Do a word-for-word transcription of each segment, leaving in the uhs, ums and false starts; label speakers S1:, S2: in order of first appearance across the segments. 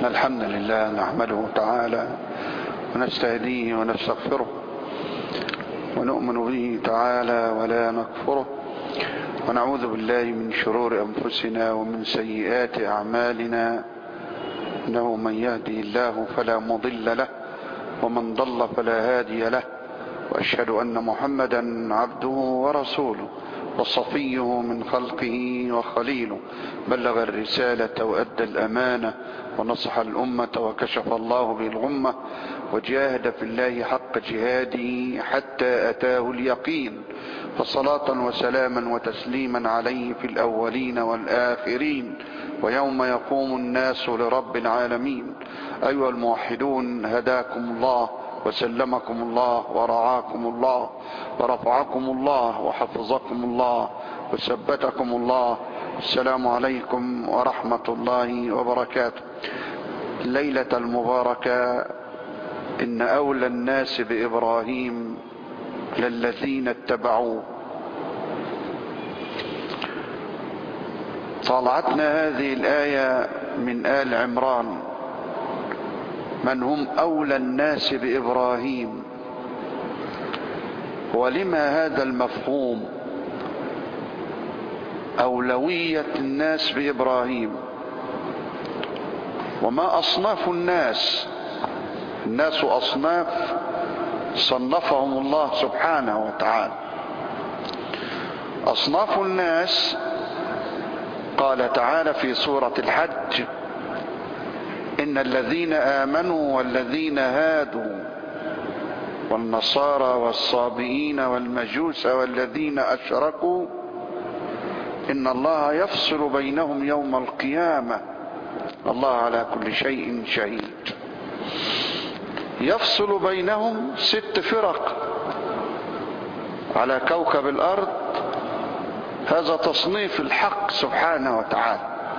S1: الحمد لله نحمده تعالى ونستهديه ونستغفره ونؤمن به تعالى ولا نكفره، ونعوذ بالله من شرور أنفسنا ومن سيئات أعمالنا، إنه من يهدي الله فلا مضل له ومن ضل فلا هادي له، وأشهد أن محمدا عبده ورسوله وصفيه من خلقه وخليله، بلغ الرسالة وأدى الأمانة ونصح الأمة وكشف الله به الغمة، وجاهد في الله حق جهاده حتى أتاه اليقين، فصلاة وسلاما وتسليما عليه في الأولين والآخرين ويوم يقوم الناس لرب العالمين. أيها الموحدون، هداكم الله وسلمكم الله ورعاكم الله ورفعكم الله وحفظكم الله وثبتكم الله. السلام عليكم ورحمة الله وبركاته. الليلة المباركة إن أولى الناس بإبراهيم للذين اتبعوه. طالعتنا هذه الآية من آل عمران، من هم أولى الناس بإبراهيم، ولما هذا المفهوم أولوية الناس بإبراهيم؟ وما أصناف الناس؟ الناس أصناف صنفهم الله سبحانه وتعالى. أصناف الناس قال تعالى في سورة الحج: إن الذين آمنوا والذين هادوا والنصارى والصابئين والمجوس والذين أشركوا إن الله يفصل بينهم يوم القيامة، الله على كل شيء شهيد. يفصل بينهم ست فرق على كوكب الأرض، هذا تصنيف الحق سبحانه وتعالى.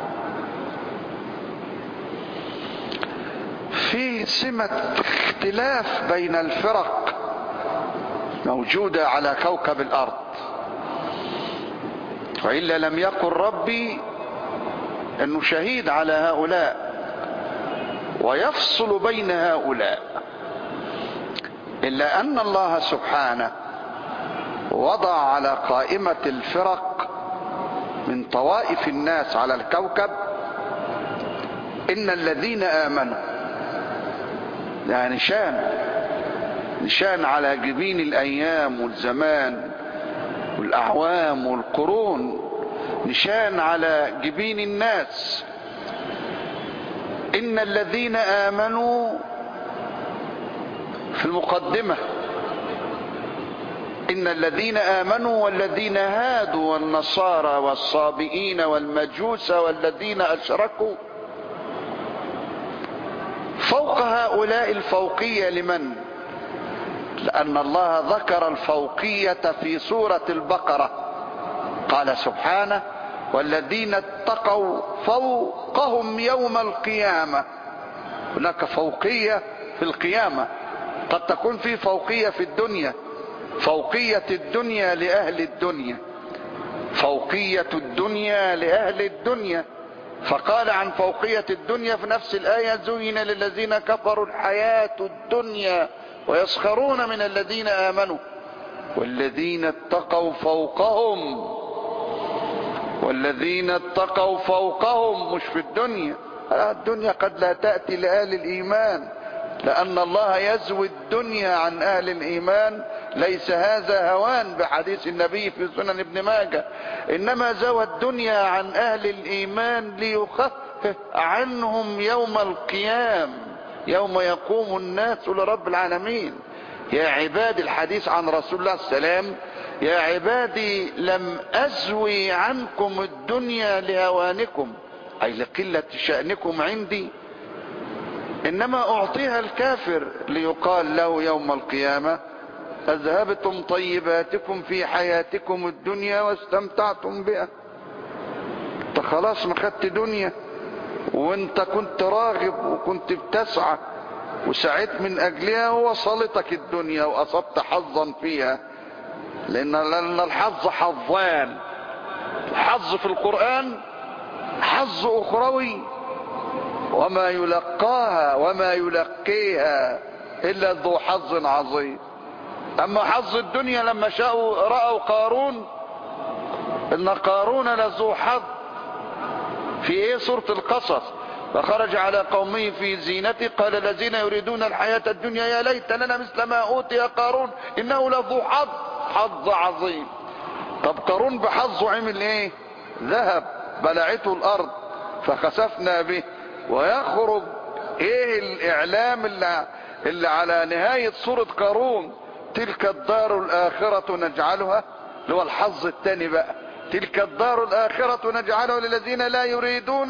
S1: في سمة اختلاف بين الفرق موجودة على كوكب الأرض، وإلا لم يقل ربي أنه شهيد على هؤلاء ويفصل بين هؤلاء، إلا أن الله سبحانه وضع على قائمة الفرق من طوائف الناس على الكوكب إن الذين آمنوا، يعني نشان نشان على جبين الأيام والزمان والأعوام والقرون، نشان على جبين الناس. إن الذين آمنوا في المقدمة، إن الذين آمنوا والذين هادوا والنصارى والصابئين والمجوس والذين أشركوا. فوق هؤلاء الفوقية لمن؟ لأن الله ذكر الفوقية في سورة البقرة، قال سبحانه: والذين اتقوا فوقهم يوم القيامة. هناك فوقية في القيامة، قد تكون في فوقية في الدنيا، فوقية الدنيا لأهل الدنيا، فوقية الدنيا لأهل الدنيا. فقال عن فوقية الدنيا في نفس الآية: زين للذين كفروا الحياة الدنيا ويسخرون من الذين آمنوا والذين اتقوا فوقهم، والذين اتقوا فوقهم، مش في الدنيا. الدنيا قد لا تأتي لأهل الإيمان، لأن الله يزوي الدنيا عن أهل الإيمان، ليس هذا هوان بحديث النبي في سنن ابن ماجه، إنما زوى الدنيا عن أهل الإيمان ليخفف عنهم يوم القيام، يوم يقوم الناس لرب العالمين. يا عبادي، الحديث عن رسول الله صلى الله عليه وسلم: يا عبادي لم أزوي عنكم الدنيا لهوانكم، أي لقلة شأنكم عندي، إنما أعطيها الكافر ليقال له يوم القيامة: أذهبتم طيباتكم في حياتكم الدنيا واستمتعتم بها. انت خلاص ما خدت دنيا، وانت كنت راغب وكنت بتسعى وسعيت من أجلها، ووصلتك الدنيا وأصبت حظا فيها. لأن الحظ حظان: الحظ في القرآن حظ أخروي وما يلقاها وما يلقيها إلا ذو حظ عظيم. أما حظ الدنيا لما شاءوا رأوا قارون، إن قارون لذو حظ في إيه؟ سورة القصص. فخرج على قومه في زينته قال الذين يريدون الحياة الدنيا يا ليت لنا مثل ما أوتي قارون إنه لذو حظ حظ عظيم. طب قارون بحظه عمل إيه؟ ذهب بلعته الأرض فخسفنا به. ويخرج إيه الإعلام اللي, اللي على نهاية سورة قارون؟ تلك الدار الآخرة نجعلها، اللي هو الحظ الثاني بقى، تلك الدار الآخرة نجعلها للذين لا يريدون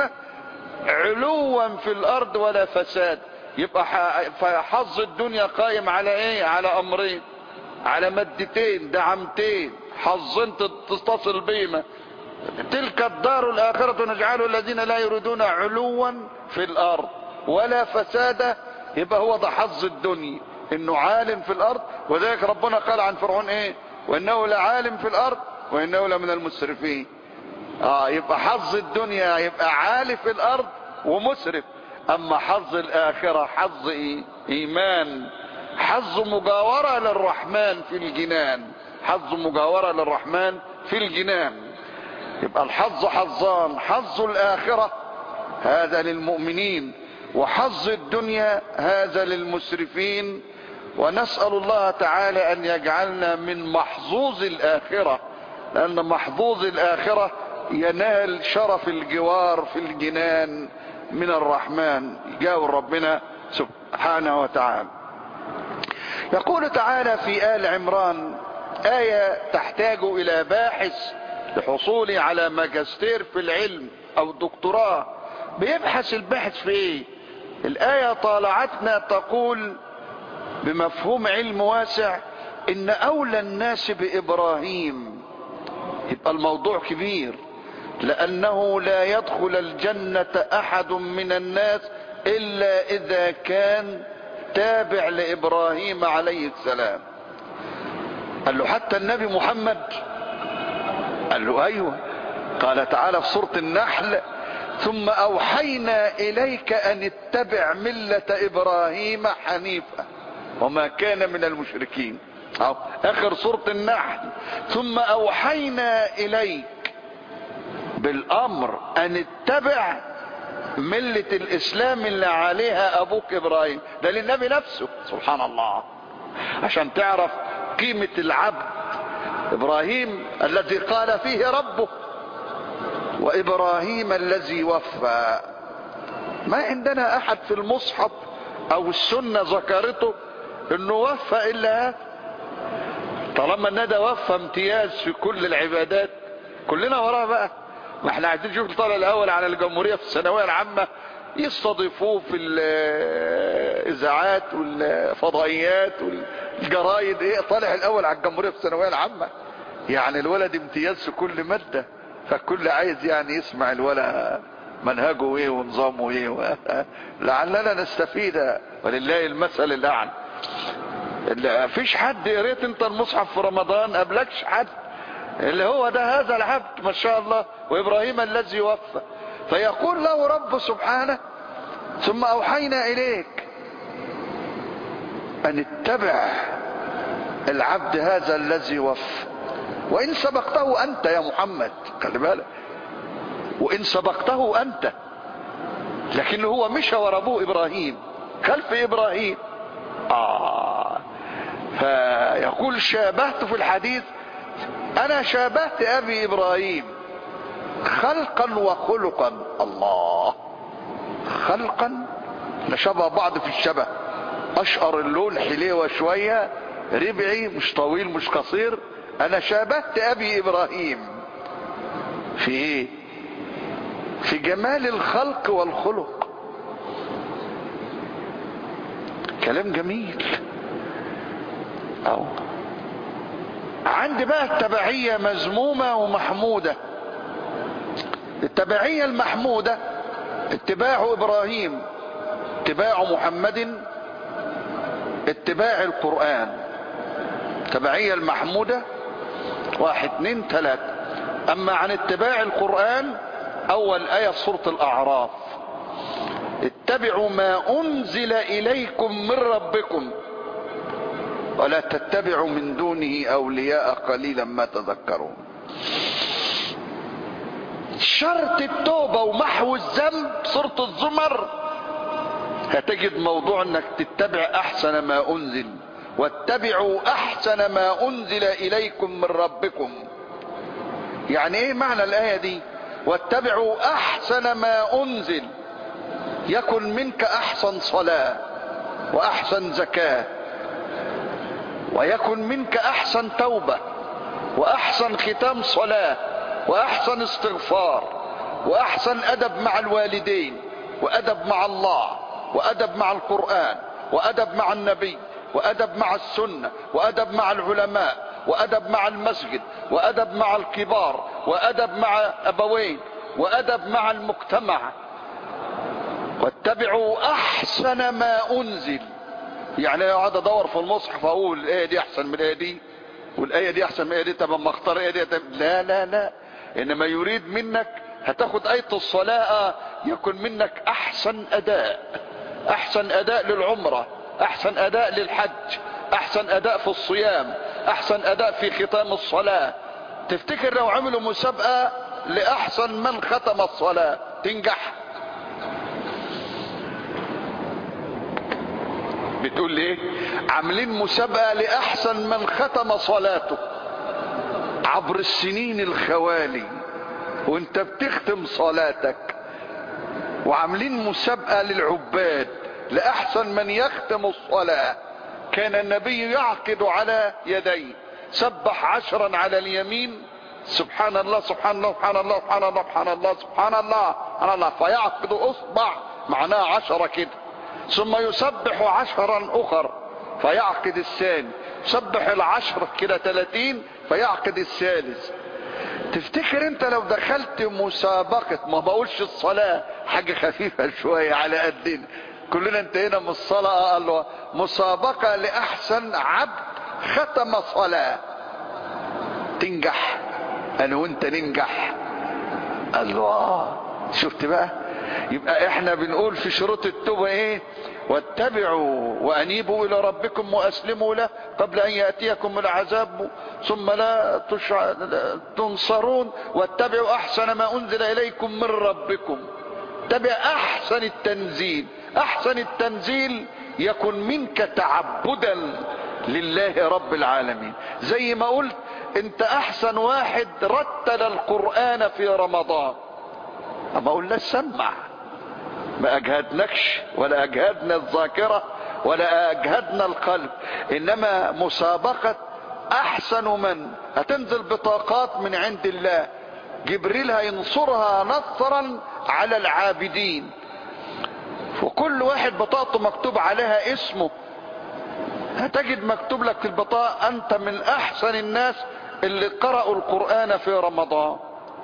S1: علوا في الأرض ولا فساد. يبقى حظ الدنيا قائم على ايه؟ على امرين، على مادتين دعمتين، حظين تتصل بهما. تلك الدار الآخرة نجعلها الذين لا يريدون علوا في الأرض ولا فساد. يبقى هو ده حظ الدنيا، انه عالم في الارض. وذلك ربنا قال عن فرعون ايه؟ وانه لعالم في الارض وانه لمن المسرفين. اه يبقى حظ الدنيا يبقى عالي في الارض ومسرف. اما حظ الاخرة حظ إيه؟ ايمان، حظ مجاورة للرحمن في الجنان، حظ مجاورة للرحمن في الجنان. يبقى الحظ حظان، حظ الاخرة هذا للمؤمنين، وحظ الدنيا هذا للمسرفين. ونسأل الله تعالى ان يجعلنا من محظوظ الاخرة، لان محظوظ الاخرة ينال شرف الجوار في الجنان من الرحمن، يجاور ربنا سبحانه وتعالى. يقول تعالى في آل عمران آية تحتاج الى باحث لحصوله على ماجستير في العلم او دكتوراه، بيبحث البحث في ايه؟ الآية طالعتنا تقول بمفهوم علم واسع ان اولى الناس بابراهيم. يبقى الموضوع كبير، لانه لا يدخل الجنة احد من الناس الا اذا كان تابع لابراهيم عليه السلام. قال له حتى النبي محمد؟ قال له ايوه. قال تعالى في سورة النحل ثم اوحينا اليك ان اتبع ملة ابراهيم حنيفا وما كان من المشركين. أو اخر سورة النحل ثم اوحينا اليك بالامر ان اتبع ملة الاسلام اللي عليها ابوك ابراهيم. ده للنبي نفسه سبحان الله، عشان تعرف قيمة العبد. ابراهيم الذي قال فيه ربه وابراهيم الذي وفى. ما عندنا احد في المصحف او السنة ذكرته انه وفى الا هذا. طالما ان ده وفى امتياز في كل العبادات كلنا وراه بقى. ما احنا عايزين نشوف الطالع الاول على الجمهورية في الثانوية العامة يستضيفوه في الاذاعات والفضائيات والجرايد. ايه طالع الاول على الجمهورية في الثانوية العامة؟ يعني الولد امتياز في كل مادة، فالكل عايز يعني يسمع الولد منهجه ايه ونظامه ايه لعلنا نستفيد ولله المثل الاعلى. مفيش حد قريت انت المصحف في رمضان قبلكش حد اللي هو ده هذا العبد ما شاء الله وابراهيم الذي وفى. فيقول له رب سبحانه ثم اوحينا اليك ان اتبع العبد هذا الذي وفى وان سبقته انت يا محمد. خلي بالك، وان سبقته انت، لكن هو مشى ورا ابوه ابراهيم خلف ابراهيم. آه فيقول شابهت في الحديث انا شابهت ابي ابراهيم خلقا وخلقا. الله، خلقا نشبه بعض في الشبه، اشقر اللون حليوة شوية، ربعي مش طويل مش قصير. انا شابهت ابي ابراهيم في ايه؟ في جمال الخلق والخلق. كلام جميل. أو عندي بقى التبعية مذمومة ومحمودة. التبعية المحمودة اتباع ابراهيم، اتباع محمد، اتباع القرآن. التبعية المحمودة واحد اتنين تلاتة. اما عن اتباع القرآن اول اية في سورة الاعراف واتبعوا ما أنزل إليكم من ربكم ولا تتبعوا من دونه أولياء قليلا ما تذكرون. شرط التوبة ومحو الذنب سورة الزمر هتجد موضوع انك تتبع احسن ما انزل، واتبعوا احسن ما انزل اليكم من ربكم. يعني ايه معنى الايه دي؟ واتبعوا احسن ما انزل، يكن منك احسن صلاة واحسن زكاة، ويكن منك احسن توبة واحسن ختام صلاة واحسن استغفار واحسن ادب مع الوالدين وادب مع الله وادب مع القرآن وادب مع النبي وادب مع السنة وادب مع العلماء وادب مع المسجد وادب مع الكبار وادب مع ابوين وادب مع المجتمع. واتبعوا احسن ما انزل، يعني اقعد ادور في المصحف اقول الايه دي احسن من الايه دي والايه دي احسن من الايه دي، طب اما اختار الايه دي؟ لا لا لا، انما يريد منك هتاخد آية الصلاة يكون منك احسن اداء، احسن اداء للعمرة، احسن اداء للحج، احسن اداء في الصيام، احسن اداء في ختام الصلاة. تفتكر لو عملوا مسابقة لاحسن من ختم الصلاة تنجح؟ بتقول ليه؟ عاملين مسابقة لاحسن من ختم صلاته عبر السنين الخوالي وانت بتختم صلاتك، وعاملين مسابقة للعباد لأحسن من يختم الصلاة. كان النبي يعقد على يديه، سبح عشرا على اليمين، سبحان الله سبحان الله سبحان الله سبحان الله سبحان الله سبحان الله سبحان الله، فيعقد اصبع معناه عشرة كده، ثم يسبح عشرا اخر فيعقد الثاني، يسبح العشر كده ثلاثين فيعقد الثالث. تفتكر انت لو دخلت مسابقة، ما بقولش الصلاة حاجة خفيفة شوية على قدنا، كلنا انتهينا من الصلاة، قال له مسابقة لأحسن عبد ختم صلاة تنجح، انا وانت ننجح؟ قال له اه. شفت بقى؟ يبقى احنا بنقول في شروط التوبة ايه؟ واتبعوا وانيبوا الى ربكم واسلموا له قبل ان ياتيكم العذاب ثم لا تشع... تنصرون، واتبعوا احسن ما انزل اليكم من ربكم. اتبع احسن التنزيل، احسن التنزيل يكن منك تعبدا لله رب العالمين. زي ما قلت انت احسن واحد رتل القرآن في رمضان، اما قلنا سمع، ما اجهدناكش ولا اجهدنا الذاكرة ولا اجهدنا القلب، انما مسابقة احسن من هتنزل بطاقات من عند الله، جبريل هينصرها نصرا على العابدين، وكل واحد بطاقته مكتوب عليها اسمه، هتجد مكتوب لك في البطاقة انت من احسن الناس اللي قرأوا القرآن في رمضان.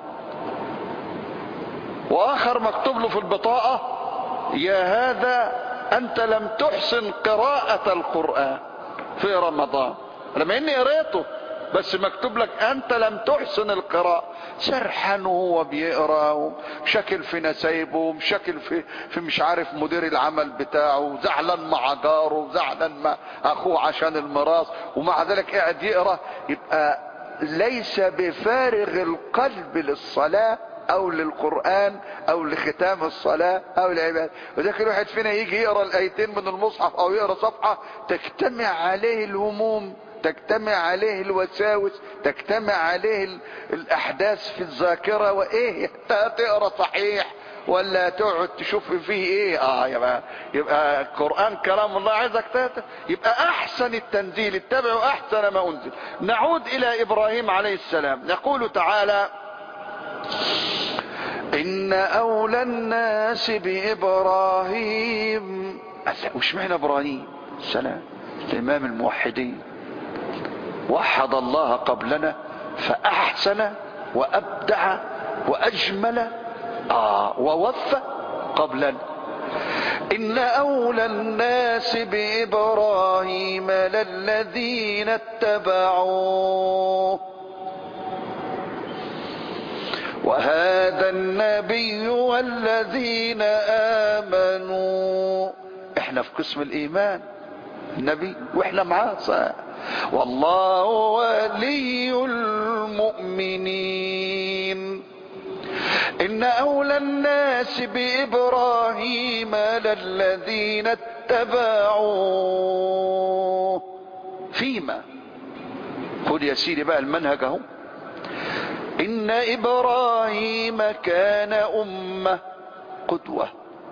S1: واخر مكتوب له في البطاقة يا هذا انت لم تحسن قراءة القرآن في رمضان، لما اني قريته بس مكتوب لك انت لم تحسن القراءة. سرحان وهو بيقرا ومشاكل في نسايبه ومشاكل في في مش عارف مدير العمل بتاعه، زعلان مع جاره، زعلان مع اخوه عشان الميراث، ومع ذلك قاعد يقرا. يبقى ليس بفارغ القلب للصلاة او للقرآن او لختام الصلاة او العبادة. وذلك الواحد فينا يجي يقرا الايتين من المصحف او يقرا صفحة تجتمع عليه الهموم، تجتمع عليه الوساوس، تجتمع عليه الاحداث في الذاكرة، وايه تقرا صحيح ولا تقعد تشوف فيه ايه. اه يبقى يبقى القرآن كلام الله، عايزك تهت. يبقى احسن التنزيل اتبعوا احسن ما انزل. نعود الى ابراهيم عليه السلام، يقول تعالى ان اولى الناس بابراهيم. وش معنى ابراهيم السلام؟ الامام الموحدين وحد الله قبلنا فاحسن وابدع واجمل آه ووفى قبلنا. ان اولى الناس بابراهيم للذين اتبعوه وهذا النبي والذين آمنوا احنا في قسم الايمان النبي واحنا معاه صح. والله ولي المؤمنين إن أولى الناس بإبراهيم للذين اتبعوه فيما. خد يا سيدي بقى المنهج اهو. إن إبراهيم كان أمة قدوة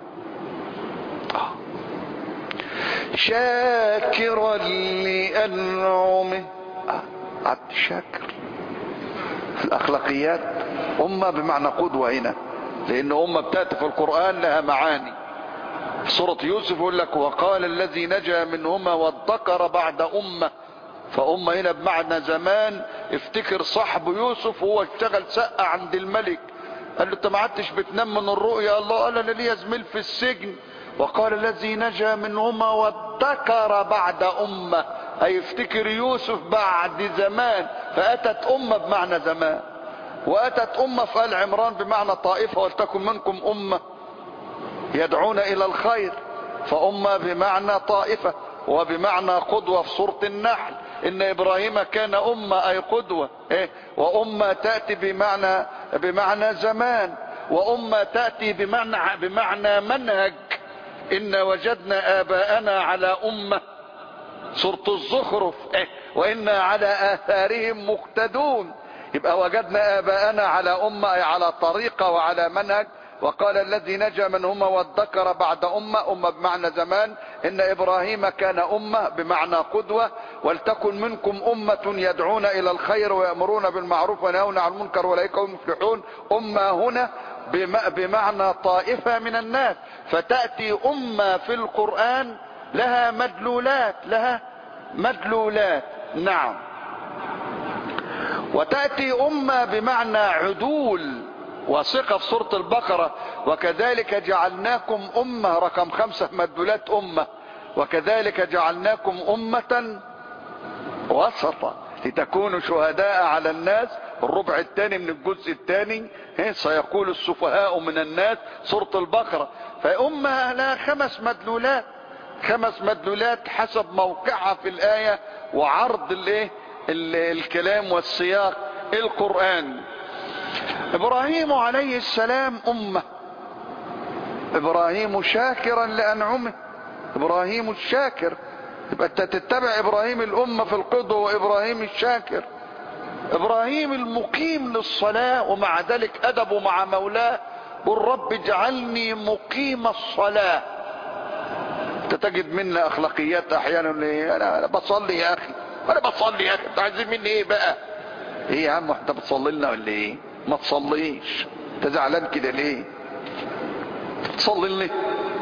S1: شاكرا لأنعمه. عبد شاكر في الأخلاقيات. أمة بمعنى قدوة هنا، لأن أمة بتأتي في القرآن لها معاني. في سورة يوسف يقول لك وقال الذي نجا منهما وادكر بعد أمة. فأمة هنا بمعنى زمان. افتكر صاحب يوسف وهو اشتغل سقة عند الملك، قال له انت ما عدتش بتنام من الرؤيا. الله قال انا ليا زميل في السجن. وقال الذي نجا منهما وادكر بعد أمة، أي افتكر يوسف بعد زمان. فأتت أمة بمعنى زمان، وأتت أمة في آل عمران بمعنى طائفة ولتكن منكم أمة يدعون إلى الخير. فأمة بمعنى طائفة وبمعنى قدوة في سورة النحل. إن إبراهيم كان أمة أي قدوة إيه؟ وأمة تأتي بمعنى بمعنى زمان، وأمة تأتي بمعنى بمعنى منهج. إن وجدنا آباءنا على أمة سورة الزخرف إيه؟ وإنا على آثارهم مقتدون. يبقى وجدنا آباءنا على أمة أي على طريقة وعلى منهج. وقال الذي نجا منهما وادكر بعد أمة. أمة بمعنى زمان. إن إبراهيم كان أمة بمعنى قدوة. ولتكن منكم أمة يدعون إلى الخير ويأمرون بالمعروف وينهون عن المنكر أولئك هم المفلحون. أمة هنا بمعنى طائفة من الناس. فتأتي أمة في القرآن لها مدلولات لها مدلولات نعم. وتأتي أمة بمعنى عدول وثقة في سورة البقرة. وكذلك جعلناكم أمة رقم خمسة مدلولات أمة. وكذلك جعلناكم أمة وسطا لتكونوا شهداء على الناس. الربع الثاني من الجزء الثاني سيقول السفهاء من الناس سورة البقرة. فأمة لها خمس مدلولات خمس مدلولات حسب موقعها في الآية وعرض الايه الكلام والسياق القرآن. إبراهيم عليه السلام أمة. إبراهيم شاكرا لأنعمه. إبراهيم الشاكر. يبقى انت تتبع إبراهيم الأمة في القدوة وإبراهيم الشاكر. إبراهيم المقيم للصلاة ومع ذلك أدبه مع مولاه قل رب اجعلني مقيم الصلاة. انت تجد منا أخلاقيات أحيانا. أنا بصلي يا أخي أنا بصلي يا أخي انت عايزين مني إيه بقى؟ إيه يا عم انت بتصلي لنا ولا إيه؟ ما تصليش. انت زعلان كده ليه؟ تصلي ليه؟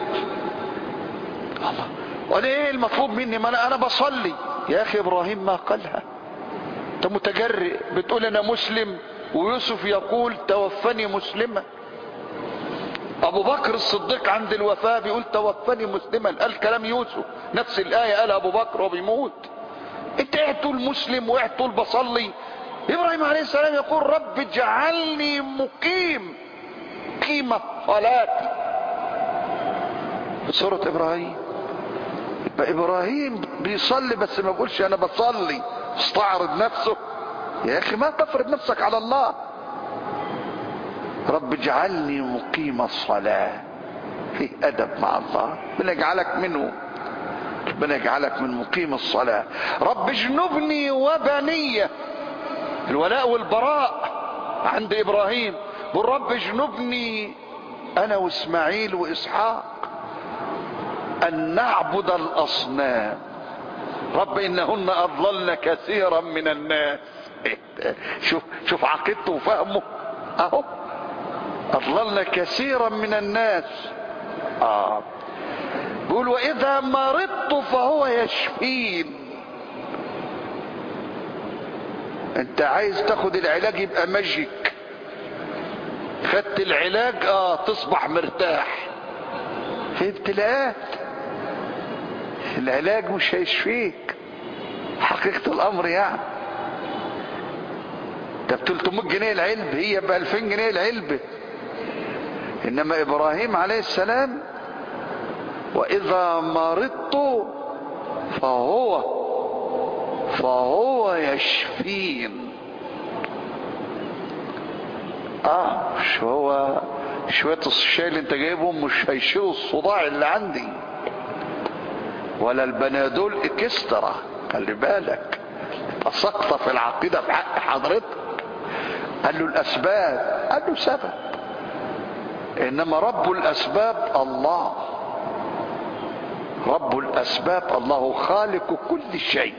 S1: الله وانا ايه المطلوب مني؟ ما انا انا بصلي يا اخي. ابراهيم ما قالها. انت متجرئ بتقول انا مسلم ويوسف يقول توفني مسلما. ابو بكر الصديق عند الوفاة بيقول توفني مسلما. قال كلام يوسف نفس الايه قال ابو بكر وبيموت. انت قاعد تقول مسلم وقاعد تقول بصلي. ابراهيم عليه السلام يقول رب اجعلني مقيم قيمة صلاتي. سورة ابراهيم. يبقى ابراهيم بيصلي بس ما بيقولش انا بصلي. استعرض نفسه يا اخي. ما تفرض نفسك على الله. رب اجعلني مقيم الصلاة. فيه ادب مع الله. ربنا يجعلك منه. ربنا يجعلك من مقيم الصلاة. رب اجنبني وبني. الولاء والبراء عند ابراهيم. بالرب اجنبني انا واسماعيل واسحاق ان نعبد الاصنام. رب انهن اضللن كثيرا من الناس. شوف شوف عقيدته وفهمه اهو. اضللن كثيرا من الناس. اه بيقول واذا مرضت فهو يشفين. انت عايز تاخد العلاج يبقى ماجيك. خدت العلاج اه تصبح مرتاح. في ابتلاءات العلاج مش هيشفيك حقيقة الامر يعني. ده ب ثلاثمية جنيه العلبة هي ب ألفين جنيه العلبة. انما ابراهيم عليه السلام وإذا مرضت فهو فهو يشفين. اه مش هو شوية الشاي اللي انت جايبهم مش هيشيلوا الصداع اللي عندي، ولا البنادول اكسترا. خلي بالك تسقط في العقيدة في حق حضرتك. قال له الاسباب، قال له سبب، انما رب الاسباب الله، رب الاسباب الله خالق كل شيء.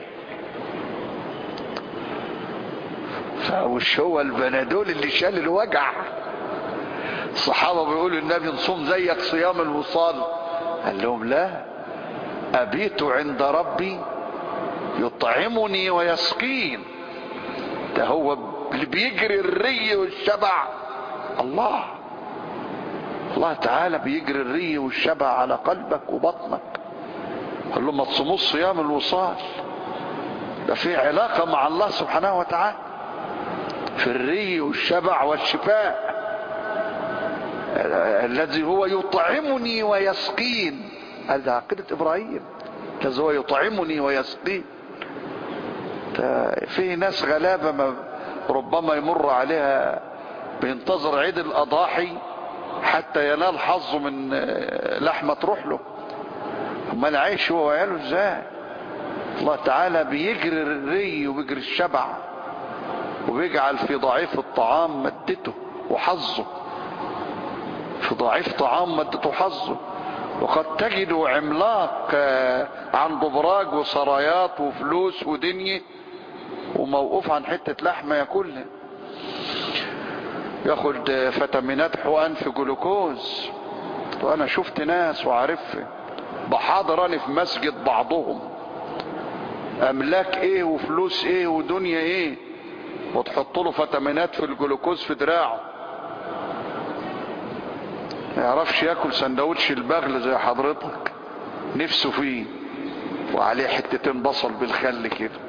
S1: فمش هو البنادول اللي شال الوجع. الصحابة بيقولوا النبي نصوم زيك صيام الوصال، قال لهم لا، أبيت عند ربي يطعمني ويسقين. ده هو اللي بيجري الري والشبع، الله الله تعالى بيجري الري والشبع على قلبك وبطنك. قال له ما تصوموش صيام الوصال، ده في علاقة مع الله سبحانه وتعالى في الري والشبع والشفاء، الذي هو يطعمني ويسقين. هذا عقيدة إبراهيم، الذي هو يطعمني ويسقين. في ناس غلابة ما ربما يمر عليها بينتظر عيد الأضاحي حتى ينال حظه من لحمة تروح له، امال عايش هو وعياله ازاي؟ الله تعالى بيجري الري وبيجري الشبع، وبيجعل في ضعيف الطعام مدته وحظه، في ضعيف طعام مدته وحظه. وقد تجد عملاق عنده براج وسرايات وفلوس ودنيا وموقوف عن حتة لحمة ياكلها، ياخد فيتامينات حقن في جلوكوز. وانا شفت ناس وعارفها بحاضراني في مسجد بعضهم املاك ايه وفلوس ايه ودنيا ايه، وتحط له فيتامينات في الجلوكوز في دراعه، ما يعرفش ياكل سندوتش البغل زي حضرتك نفسه فيه وعليه حتتين بصل بالخل كده.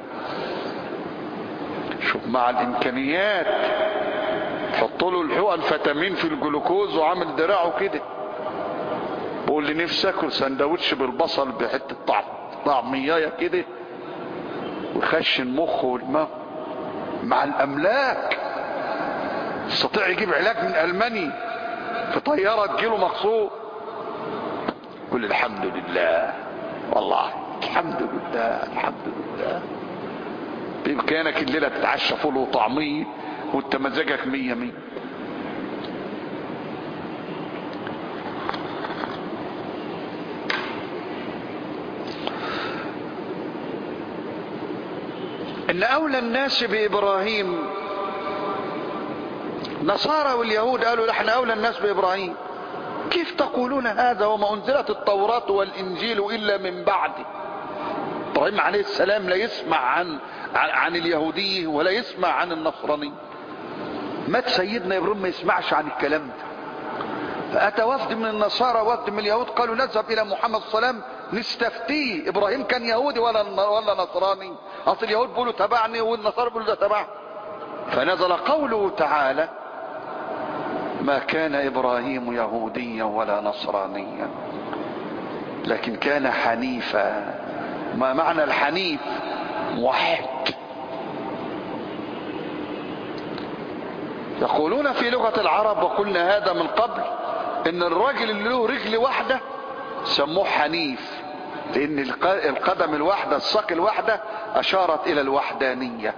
S1: شوف مع الامكانيات حط له الحقن فيتامين في الجلوكوز وعامل دراعه كده، بقول لي نفسي اكل سندوتش بالبصل بحته طعم طعميه كده ويخشن مخه ودماغه. مع الاملاك يستطيع يجيب علاج من المانيا في طياره تجيله مخصوص. قل الحمد لله، والله الحمد لله الحمد لله. بامكانك الليله تتعشى فول وطعميه وانت مزاجك مية مية. ان اولى الناس بابراهيم نصارى واليهود قالوا نحن اولى الناس بابراهيم. كيف تقولون هذا وما انزلت التوراة والانجيل الا من بعده؟ ابراهيم عليه السلام لا يسمع عن عن اليهودية ولا يسمع عن النصرانية. مات سيدنا ابراهيم ما يسمعش عن الكلام ده. فاتى وفد من النصارى وفد من اليهود قالوا نذهب الى محمد صلى الله عليه وسلم نستفتيه، ابراهيم كان يهودي ولا ولا نصراني؟ اصل اليهود بيقولوا تبعني والنصارى بيقولوا ده تبعه. فنزل قوله تعالى ما كان ابراهيم يهوديا ولا نصرانيا لكن كان حنيفا. ما معنى الحنيف؟ موحد. يقولون في لغة العرب وقلنا هذا من قبل ان الراجل اللي له رجل واحدة سموه حنيف، لان القدم الواحدة الساق الواحدة اشارت الى الوحدانية.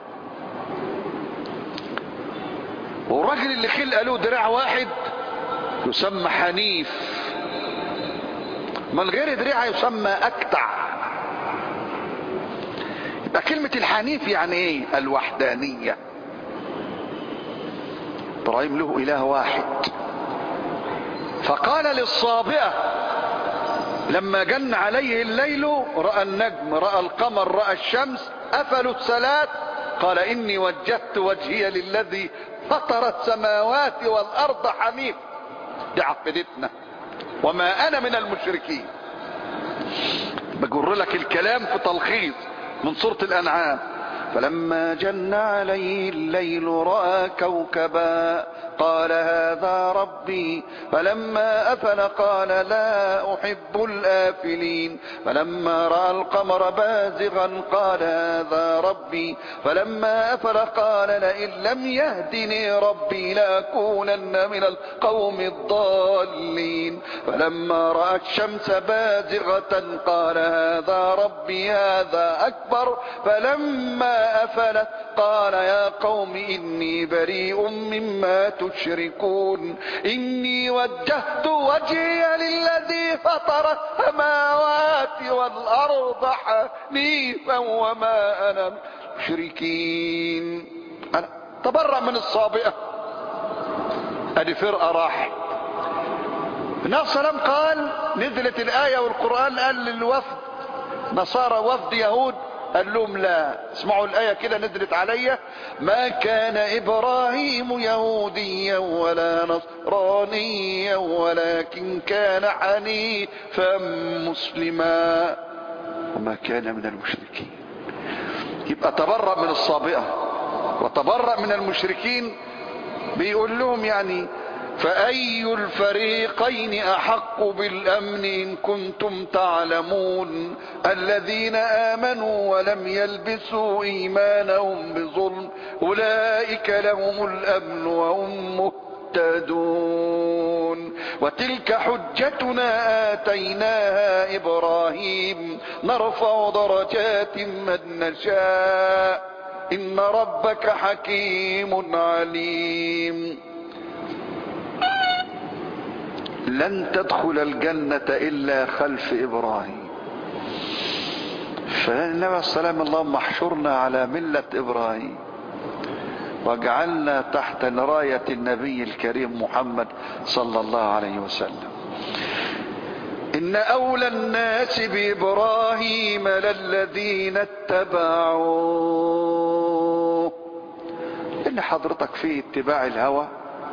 S1: والراجل اللي خلق له دراع واحد يسمى حنيف، من غير دراع يسمى اكتع. يبقى كلمة الحنيف يعني ايه؟ الوحدانية. ابراهيم له اله واحد. فقال للصابئة لما جن عليه الليل راى النجم راى القمر راى الشمس افلوا الثلاث قال اني وجهت وجهي للذي فطر السماوات والارض حنيف. دي عقيدتنا وما انا من المشركين. بجر لك الكلام في تلخيص من سورة الانعام. فلما جن عليه الليل رأى كوكبا قال هذا ربي فلما أفل قال لا أحب الآفلين فلما رأى القمر بازغا قال هذا ربي فلما أفل قال لئن لم يهدني ربي لأكونن من القوم الضالين فلما رأى الشمس بازغة قال هذا ربي هذا أكبر فلما أفلت قال يا قوم إني بريء مما تشركون إني وجهت وجهي للذي فطر السماوات والأرض حنيفا وما أنا مشركين. أنا تبرأ من الصابئة، ادي فرقة راح. النبي صلى الله عليه وسلم قال نزلت الآية والقرآن قال للوفد نصارى وفد يهود قال لهم لا، اسمعوا الآية كده نزلت عليا: ما كان إبراهيم يهوديا ولا نصرانيا ولكن كان حنيفا مسلما وما كان من المشركين. يبقى تبرأ من الصابئة وتبرأ من المشركين. بيقول لهم يعني فأي الفريقين أحق بالأمن إن كنتم تعلمون الذين آمنوا ولم يلبسوا إيمانهم بظلم أولئك لهم الأمن وهم مهتدون. وتلك حجتنا آتيناها إبراهيم نرفع درجات من نشاء إن ربك حكيم عليم. لن تدخل الجنة إلا خلف إبراهيم. فالنبي عليه الصلاة والسلام اللهم احشرنا على ملة إبراهيم واجعلنا تحت راية النبي الكريم محمد صلى الله عليه وسلم. إن أولى الناس بإبراهيم للذين اتبعوه. إن حضرتك في اتباع الهوى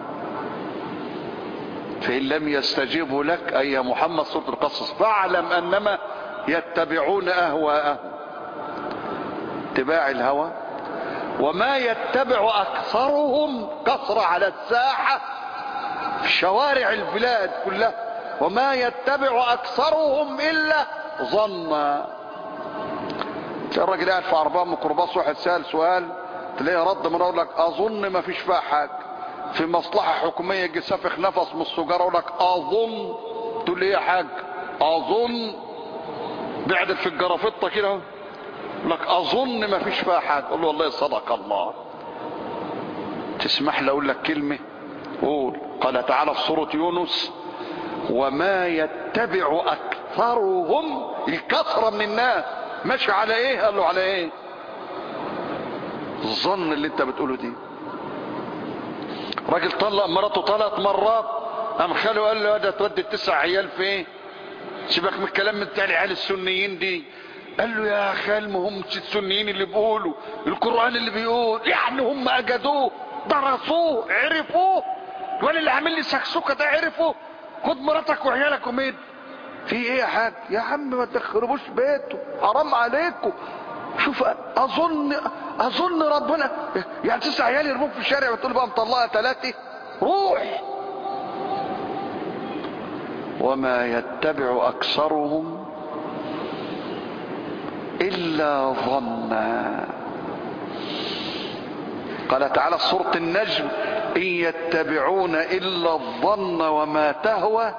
S1: فإن لم يستجيبوا لك أي يا محمد سورة القصص فاعلم أنما يتبعون أهواءهم. اتباع الهوى وما يتبع أكثرهم كثر على الساحة في شوارع البلاد كلها وما يتبع أكثرهم إلا ظنا. الراجل قاعد في عربان ميكروباص واحد سأل سؤال تلاقيه رد من يقول لك أظن ما فيش فيها حاجة. في مصلحة حكومية يجي سافخ نفس من السجارة يقول لك أظن. تقول لي إيه يا حاج؟ أظن. بعدت في الجرافطة كده يقول لك أظن ما فيش فيها حاجة. قول له والله صدق الله. تسمح لي أقول لك كلمة؟ قول. قال تعالى في سورة يونس وما يتبع أكثرهم الكثرة من الناس ماشي على إيه؟ قال له على إيه؟ الظن اللي أنت بتقوله دي. راجل طلق مراته ثلاث مرات قام خاله قال له ده تودي التسع عيال فين؟ سيبك من الكلام بتاع العيال السنيين دي. قال له يا خال ما هم السنيين اللي بيقولوا القرآن اللي بيقول يعني هم اجدوه درسوه عرفوه ولا اللي عامل لي سكسوكه ده عرفوه. خد مراتك وعيالك ومين في ايه يا حاج؟ يا عم ما تخربوش بيته حرام عليكم. شوف اظن اظن ربنا يعني تسع عيال يرموك في الشارع وتقول بقى مطلقه ثلاثه. روح. وما يتبع اكثرهم الا ظنا. قال تعالى في سورة النجم ان يتبعون الا الظن وما تهوى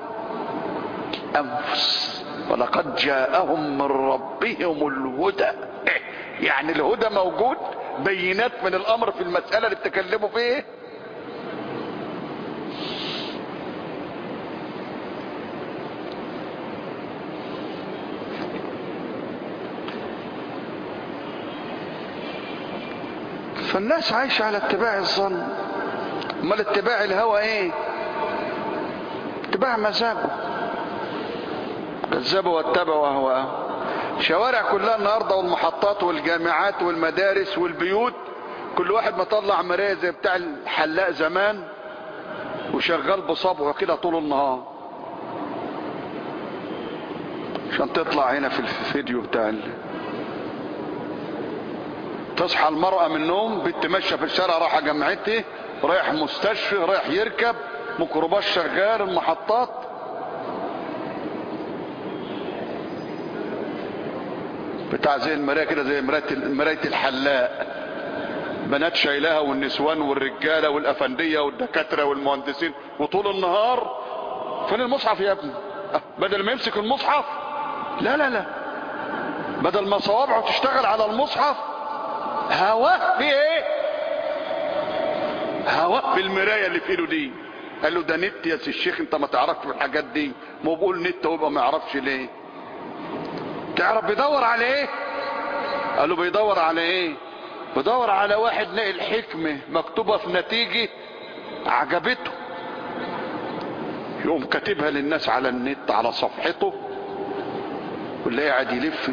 S1: انفس ولقد جاءهم من ربهم الهدى. يعني الهدى موجود بينات من الامر في المسألة اللي بتكلموا فيه. فالناس عايشة على اتباع الظن. امال اتباع الهوى ايه؟ اتباع مزاجه. كذبوا واتبعوا اهواءهم. شوارع كلها النهارده والمحطات والجامعات والمدارس والبيوت كل واحد مطلع مرايه زي بتاع الحلاق زمان وشغال بصبعه كده طول النهار عشان تطلع هنا في الفيديو بتاع ال... تصحى المرأة من النوم، بنت ماشية في الشارع رايحة جامعتي، رايح مستشفى، رايح يركب ميكروباص شغال، المحطات، بتاع زي المرايه كده، زي مرايه الحلاق، بنات شايلاها والنسوان والرجاله والافنديه والدكاتره والمهندسين، وطول النهار فين المصحف يا ابني؟ بدل ما يمسك المصحف، لا لا لا، بدل ما صوابعه تشتغل على المصحف، هواه في ايه؟ هواه في المرايه اللي في ايده دي. قال له ده نت يا سي الشيخ، انت ما تعرفش في الحاجات دي. ما بقول نت ويبقى ما يعرفش ليه؟ تعرف بيدور على ايه؟ قال له بيدور على ايه؟ بيدور على واحد لقي الحكمه مكتوبه في نتيجه عجبته، يقوم كاتبها للناس على النت على صفحته، واللي قاعد يلف.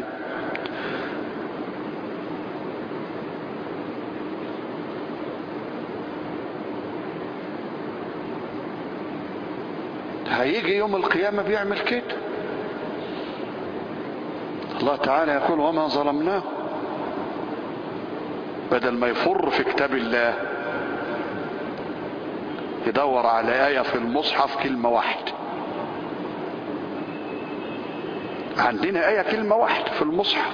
S1: هيجي يوم القيامة بيعمل كده. الله تعالى يقول وما ظلمناه، بدل ما يفر في كتاب الله يدور على آية في المصحف كلمة واحدة. عندنا آية كلمة واحدة في المصحف،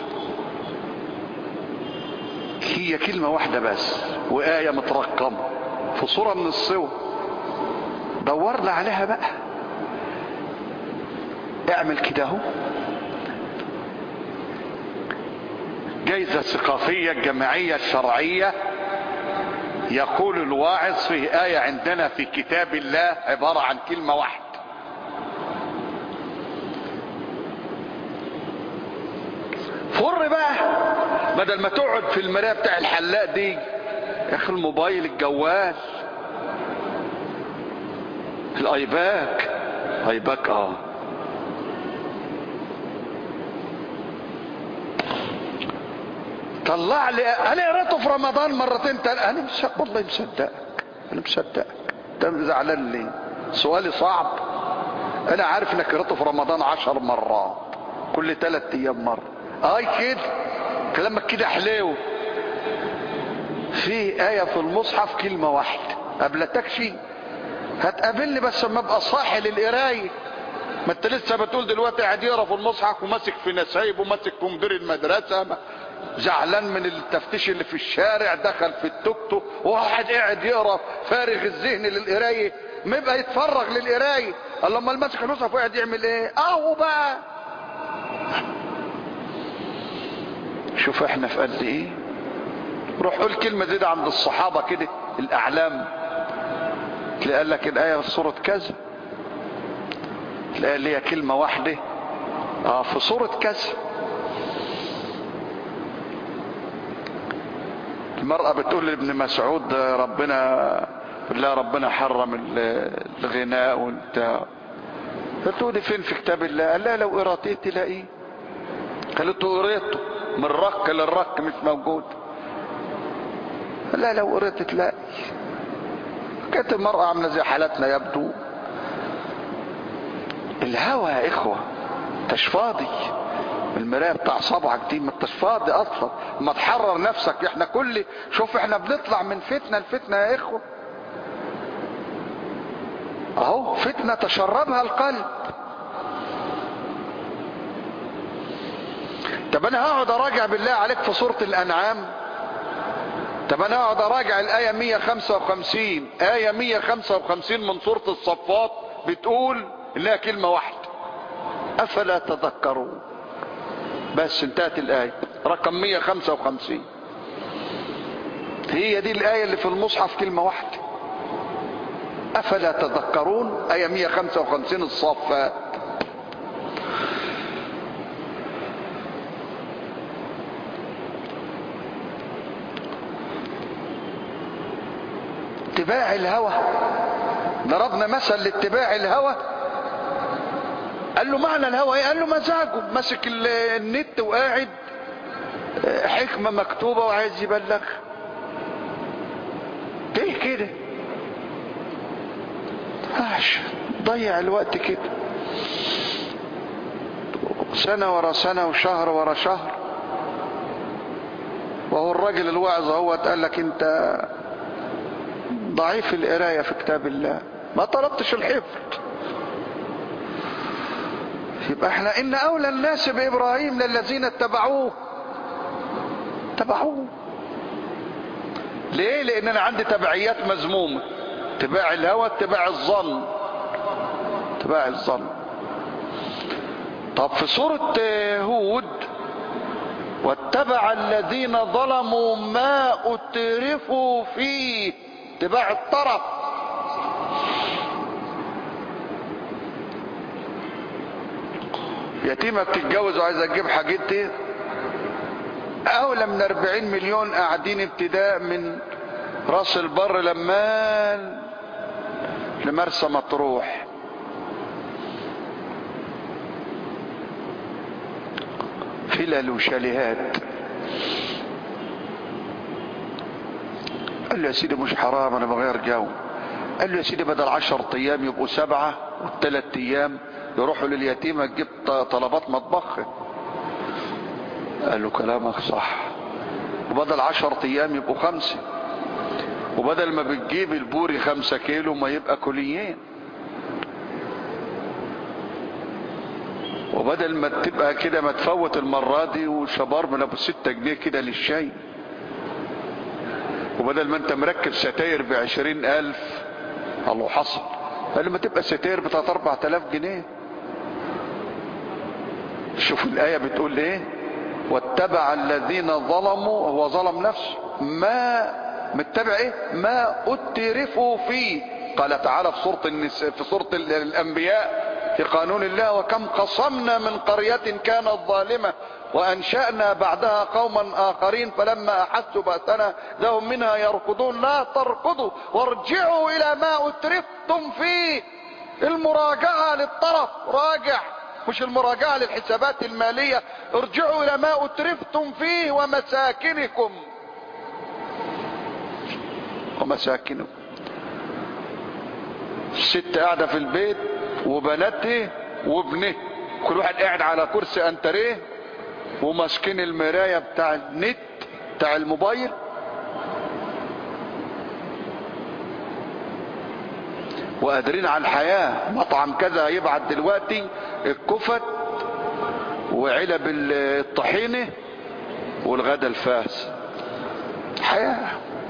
S1: هي كلمة واحدة بس، وآية مترقمة في صورة من الصور. دورنا عليها بقى، اعمل كده اهو. جايزة الثقافية الجماعية الشرعية، يقول الواعظ فيه آية عندنا في كتاب الله عبارة عن كلمة واحدة. فر بقى، بدل ما تقعد في المراية بتاع الحلاق دي، يا اخي الموبايل، الجوال، الايباك، ايباك اه طلع لي. انا قريته في رمضان مرتين تل... انا مش والله مصدقك، انا مصدقك. انت زعلان ليه؟ سؤالي صعب. انا عارف انك قريته في رمضان عشر مرات، كل ثلاث ايام مره. اي كده كلامك كده حلو. في آية في المصحف كلمة واحدة، قبلتكش هتقابلني بس لما ابقى صاحي للقرايه. ما انت لسه بتقول دلوقتي قاعد يقرا في المصحف وماسك في نسايب وماسك في مدير المدرسه، زعلان من التفتيش اللي في الشارع، دخل في التوك توك، وواحد قاعد يقرا فارغ الذهن للقرايه، ما يبقى يتفرغ للقرايه. الله، امال ماسك المصحف وقاعد يعمل ايه؟ اهو بقى. شوف احنا في قد ايه. روح قول كلمه زي ده عند الصحابه كده الاعلام، تلاقي قال لك الايه في سوره كذا، تلاقي اللي هي كلمه واحده اه في سوره كذا. المرأة بتقول لابن مسعود ربنا لا ربنا حرم الغناء وانت، فتقولي فين في كتاب الله؟ قال لا لو قرأتيه تلاقيه. قالت له قريته من رك للرك مش موجود. لا لو قريت تلاقي. كانت المرأة عاملة زي حالتنا يبدو. الهوى يا اخوة انتش فاضي، المرايه بتاع صبعك دي ما انتش فاضي اصلا، ما تحرر نفسك. احنا كل شوف احنا بنطلع من فتنه لفتنه يا اخوه، اهو فتنه تشربها القلب. طب انا هقعد اراجع بالله عليك في سوره الانعام؟ طب انا هقعد اراجع الايه مية وخمسة وخمسين، ايه مية وخمسة وخمسين من سوره الصفات بتقول انها كلمه واحده، افلا تذكرون. بس انتهت الآية رقم مية وخمسة وخمسين. هي دي الآية اللي في المصحف كلمة واحدة، أفلا تذكرون، آية مية وخمسة وخمسين الصافات. اتباع الهوى، ضربنا مثل لاتباع الهوى. قال له معنى الهوى ايه؟ قال له مزاجه، ماسك النت وقاعد حكمة مكتوبة وعايز يبلغ. ليه كده؟ عاش ضيع الوقت كده، سنة ورا سنة وشهر ورا شهر، وهو الراجل الواعظ هو قال لك انت ضعيف القرايه في كتاب الله، ما طلبتش الحفظ. يبقى احنا ان اولى الناس بابراهيم للذين اتبعوه اتبعوه. ليه؟ لان انا عندي تبعيات مذمومه، اتباع الهوى، اتباع الظن، اتباع الظن. طب في سورة هود، واتبع الذين ظلموا ما اترفوا فيه، اتباع الطرف. يتيمة بتتجوز وعايزة تجيب حاجتها، اولى من اربعين مليون قاعدين ابتداء من راس البر لما لمرسى مطروح. فلل وشاليهات. قال له يا سيدي مش حرام، انا بغير جو. قال له يا سيدي بدل عشر ايام يبقوا سبعة، والثلاث ايام يروحوا لليتيمة تجيب طلبات مطبخ. قال له كلامك صح. وبدل عشر ايام يبقوا خمسة، وبدل ما بتجيب البوري خمسة كيلو ما يبقى كليين، وبدل ما تبقى كده ما تفوت المرة دي وشبار من ابو ستة جنيه كده للشاي، وبدل ما انت مركب ستاير بعشرين الف الله حصل، قال ما تبقى ستاير بتاعت اربع تلاف جنيه. شوف الآية بتقول ايه، واتبع الذين ظلموا، هو ظلم نفسه، ما متبع ايه؟ ما اترفوا فيه. قال تعالى في سورة النساء، في سورة الانبياء في قانون الله، وكم قصمنا من قرية كانت ظالمة وانشأنا بعدها قوما اخرين فلما احسوا بأسنا لهم منها يركضون. لا تركضوا وارجعوا الى ما اترفتم فيه. المراجعة للطرف، راجع، مش المراجعة للحسابات المالية. ارجعوا الى ما اترفتم فيه ومساكنكم ومساكنكم. الست قاعدة في البيت وبنته وابنه، كل واحد قاعد على كرسي انتريه وماسكين المراية بتاع النت بتاع الموبايل، وقادرين على الحياة. مطعم كذا يبعت دلوقتي الكفت وعلب الطحينة والغدا الفاس. حياة.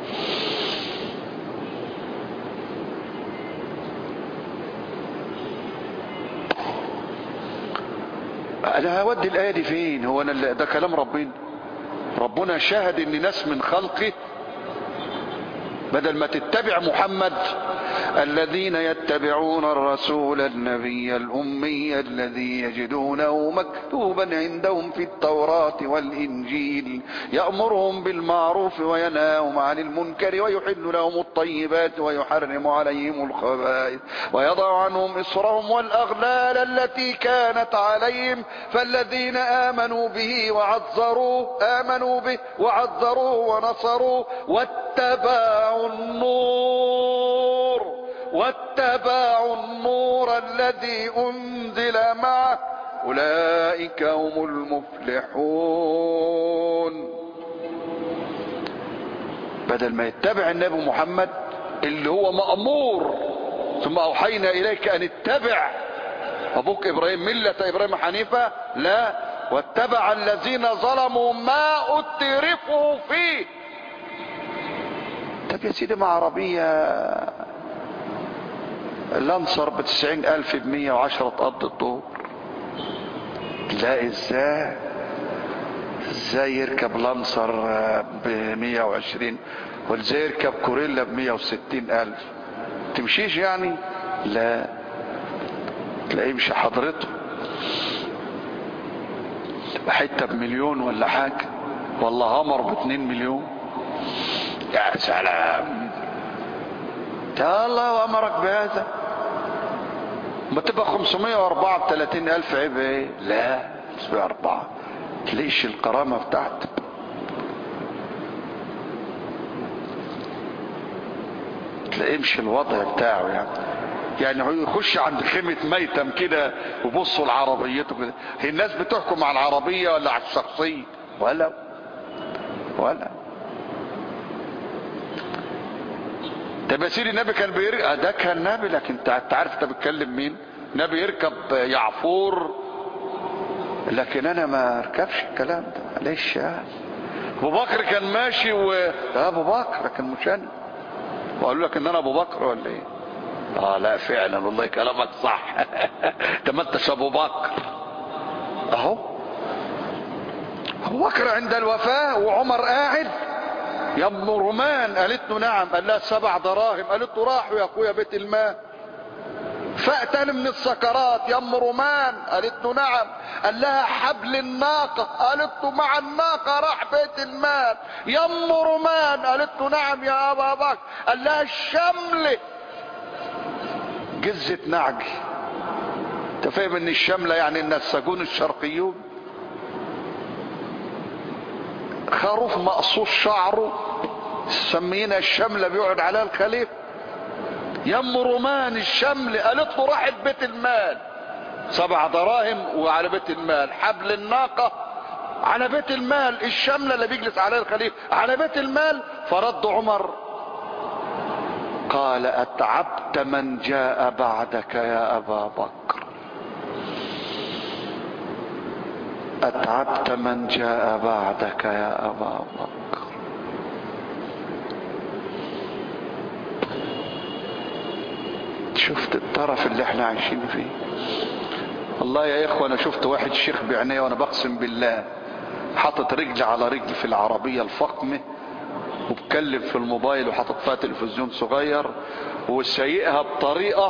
S1: انا هودي الايه دي فين؟ هو انا ده كلام ربنا. ربنا شاهد ان ناس من خلقه بدل ما تتبع محمد، الذين يتبعون الرسول النبي الأمي الذي يجدونه مكتوبا عندهم في التوراة والإنجيل يأمرهم بالمعروف وينهاهم عن المنكر ويحل لهم الطيبات ويحرم عليهم الخبائث ويضع عنهم إصرهم والأغلال التي كانت عليهم. فالذين آمنوا به وعزروه آمنوا به وعزروه ونصروه واتبعوا النور واتبعوا النور الذي أنزل معه أولئك هم المفلحون. بدل ما يتبع النبي محمد اللي هو مأمور، ثم أوحينا إليك أن اتبع أبوك إبراهيم ملة إبراهيم حنيفة، لا، واتبع الذين ظلموا ما اترفوا فيه. طب يا سيدي مع عربية لانسر بتسعين الف بمية وعشرة تقضي الظهر، لا ازاي ازاي يركب لانسر بمية وعشرين وازاي يركب كوريلا بمية وستين الف؟ تمشيش يعني؟ لا، تلاقيه يمشي حضرته حتة بمليون ولا حاجة، والله همر باتنين مليون. يا سلام، يا الله امرك بهذا. ما تبقى خمسمية واربعة بثلاثين الف عيب ايه؟ لا، خمسمية واربعة تلاقيش الكرامة بتاعتك. تلاقيمش الوضع بتاعه يعني يعني هو يخش عند خيمة ميتم كده وبصوا لعربيته كده. هي الناس بتحكم على العربية ولا على الشخصية؟ ولا ولا طب يا سيدي النبي كان بيركب، ده كان نبي، لكن انت عارف انت بتكلم مين؟ نبي يركب يعفور، لكن انا ما اركبش الكلام ده، معلش يعني. ابو بكر كان ماشي و ده ابو بكر لكن مش انا، واقول لك ان انا ابو بكر ولا ايه؟ اه لا فعلا والله كلامك صح. انت ما انتش ابو بكر اهو. ابو بكر عند الوفاة وعمر قاعد، يا ام رومان قالت له نعم، قال لها سبع دراهم، قالت له راحوا يا اخويا بيت المال. فأتاني من السكرات يا ام رومان، قالت له نعم، قال لها حبل الناقة، قالت له مع الناقة راح بيت المال. يا ام رومان قالت له نعم يا ابا بكر، قال لها الشملة جزة نعجي. انت فاهم ان الشملة يعني النساجون الشرقيون، خروف مقصوص شعره سمينا الشملة بيقعد عليها الخليفة. يا ام رومان الشمل، قالت له راحت بيت المال، سبع دراهم وعلى بيت المال، حبل الناقة على بيت المال، الشملة اللي بيجلس عليها الخليفة على بيت المال. فرد عمر قال اتعبت من جاء بعدك يا ابا بكر، اتعبت من جاء بعدك يا ابا بكر. شفت الطرف اللي احنا عايشين فيه؟ والله يا اخوة انا شفت واحد شيخ بعينيه وانا بقسم بالله حاطط رجل على رجل في العربية الفخمة وبكلم في الموبايل وحاطط فيها تلفزيون صغير وسايقها بطريقة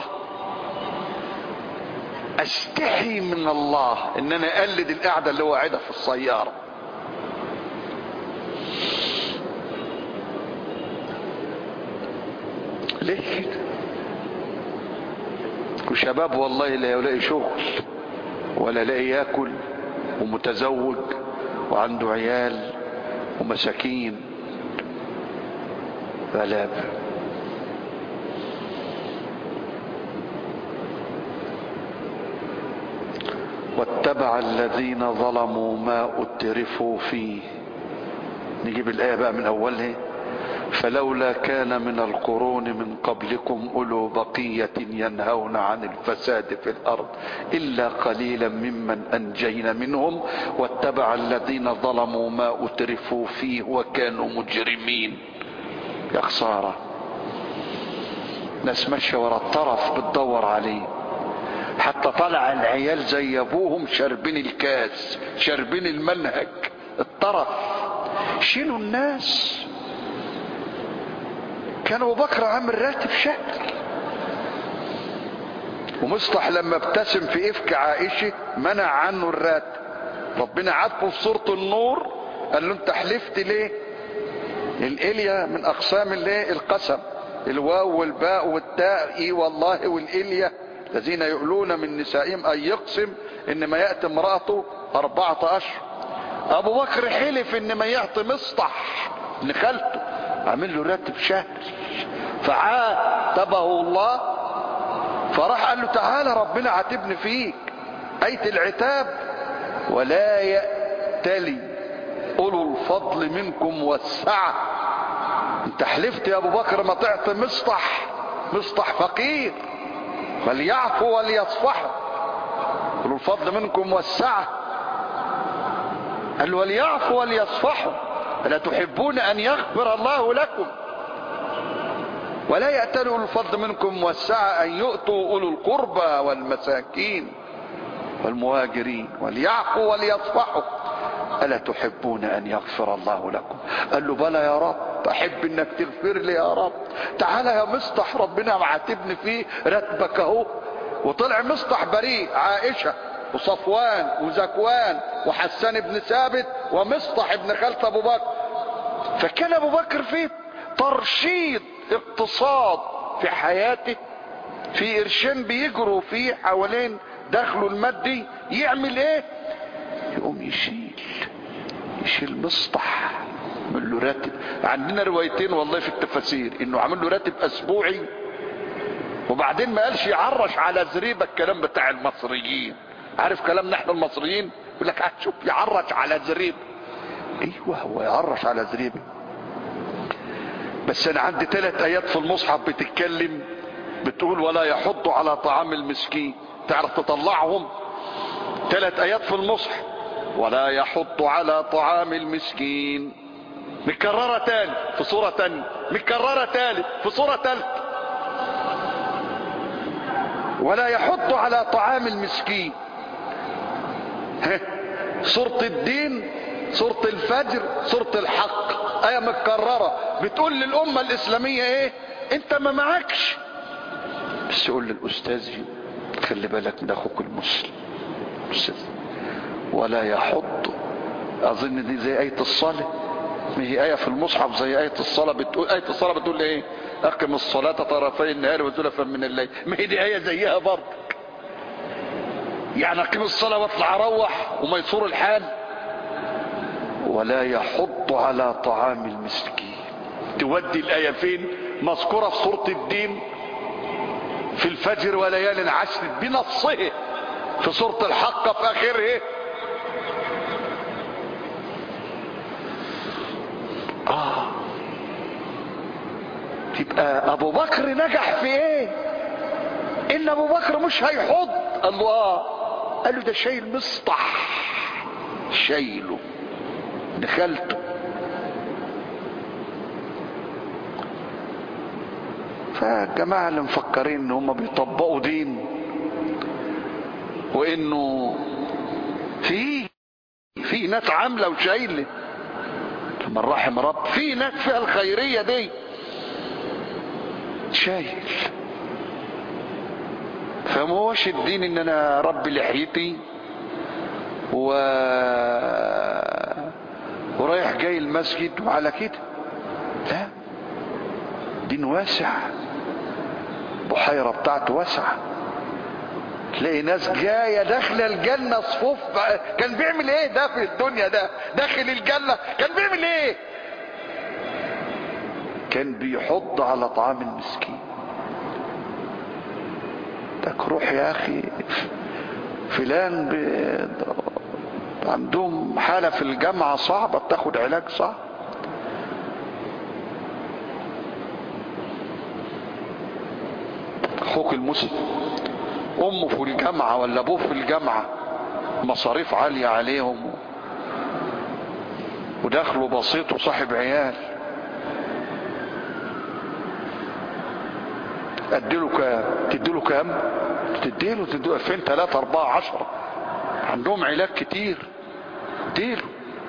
S1: استحي من الله ان انا اقلد القعدة اللي هو قاعدها في السيارة. ليه كده؟ وشباب والله لا يلاقي شغل ولا لاقي ياكل، ومتزوج وعنده عيال ومساكين غلاب. واتبع الذين ظلموا ما اترفوا فيه. نجيب الآية بقى من أولها. فلولا كان من القرون من قبلكم أولو بقية ينهون عن الفساد في الأرض إلا قليلا ممن أنجينا منهم واتبع الذين ظلموا ما أترفوا فيه وكانوا مجرمين. يا خسارة، ناس ماشية ورا الطرف بتدور عليه، حتى طلع العيال زي ابوهم شاربين الكاس شاربين المنهج الطرف. شيلوا الناس. كان ابو بكر عامل راتب شكل، ومصلح لما ابتسم في افك عائشة منع عنه الراتب. ربنا عاتبه في سورة النور قال له انت حلفت ليه؟ الاليا من اقسام الايه؟ القسم، الواو والباء والتاء، اي والله والاليا الذين يؤلون من نسائهم ان يقسم ان ما ياتي امراته اربعة اشهر. ابو بكر حلف ان ما يعطي مصطح ابن خالته عامل له راتب شهر، فعاتبه الله. فراح قال له تعالى ربنا عاتبني فيك، ايه العتاب ولا يأتلي اولو الفضل منكم والسعة. انت حلفت يا ابو بكر ما تعطي مصطح، مصطح فقير، فليعفوا وليصفحوا اولو الفضل منكم والسعة. قال وليعفوا وليصفحوا ألا تحبون أن يغفر الله لكم ولا يأتل أولو الفضل منكم والسعة أن يؤتوا أولو القربى والمساكين والمهاجرين وليعفوا وليصفحوا ألا تحبون أن يغفر الله لكم. قال له بلى يا رب، أحب أنك تغفر لي يا رب. تعالى يا مصطح ربنا معاتبني فيه رتبك اهو. وطلع مصطح بريء، عائشة وصفوان وزكوان وحسان بن ثابت ومصطح ابن خالة ابو بكر. فكان ابو بكر فيه ترشيد اقتصاد في حياته، في قرشين بيجروا فيه حوالين دخله المادي. يعمل ايه؟ يقوم يشيل يشيل مصطح عمل له راتب. عندنا روايتين والله في التفاسير انه عمل له راتب اسبوعي، وبعدين ما قالش يعرش على زريبه، الكلام بتاع المصريين، عارف كلام نحن المصريين يقول لك شوف يعرش على زريبه. ايوه هو يعرش على زريبه. بس انا عندي ثلاث ايات في المصحف بتتكلم بتقول ولا يحض على طعام المسكين. تعرف تطلعهم؟ ثلاث ايات في المصحف ولا يحض على طعام المسكين، مكررة تاني في سورة تانية، مكررة تاني في سورة تالتة. ولا يحض على طعام المسكين. سورة الدين، سورة الفجر، سورة الحق، آية مكررة بتقول للأمة الإسلامية إيه؟ أنت ما معكش، بس يقول للأستاذ خلي بالك من أخوك المسلم. أستاذ ولا يحض، أظن دي زي آية الصلاة، ما هي آية في المصحف زي آية الصلاة. بتقول آية الصلاة بتقول إيه؟ أقم الصلاة طرفي النهار وزلفا من الليل، ما هي دي آية زيها برضه. يعني أقم الصلاة واطلع أروح وميسور الحال. ولا يحض على طعام المسكين، تودي الآية فين؟ مذكورة في سورة الدين، في الفجر وليال عشر بنصه، في سورة الحق في آخره. آه يبقى أبو بكر نجح في إيه؟ إن أبو بكر مش هيحض. الله قال له ده شايل مسطح، شايله دخلته. فالجماعة اللي مفكرين ان هم بيطبقوا دين وانه في في ناس عاملة وشايلة، من رحم رب، في ناس فيها الخيرية دي شايل. فما هوش الدين ان انا ربي لحيتي و ورايح جاي المسجد وعلى كده، لا، دين واسع، بحيرة بتاعته واسعة. تلاقي ناس جاية داخلة الجنة صفوف. كان بيعمل ايه ده في الدنيا؟ ده داخل الجنة كان بيعمل ايه؟ كان بيحض على طعام المسكين. تك روح يا اخي فلان ب... عندهم حالة في الجامعة صعبة، بتاخد علاج صعب، اخوك المسلم امه في الجامعة ولا ابوه في الجامعة، مصاريف عالية عليهم ودخله بسيط وصاحب عيال، اديله كام؟ تديله كام؟ تديله تديله الفين تلاتة اربعة عشرة، عندهم علاج كتير، اديله.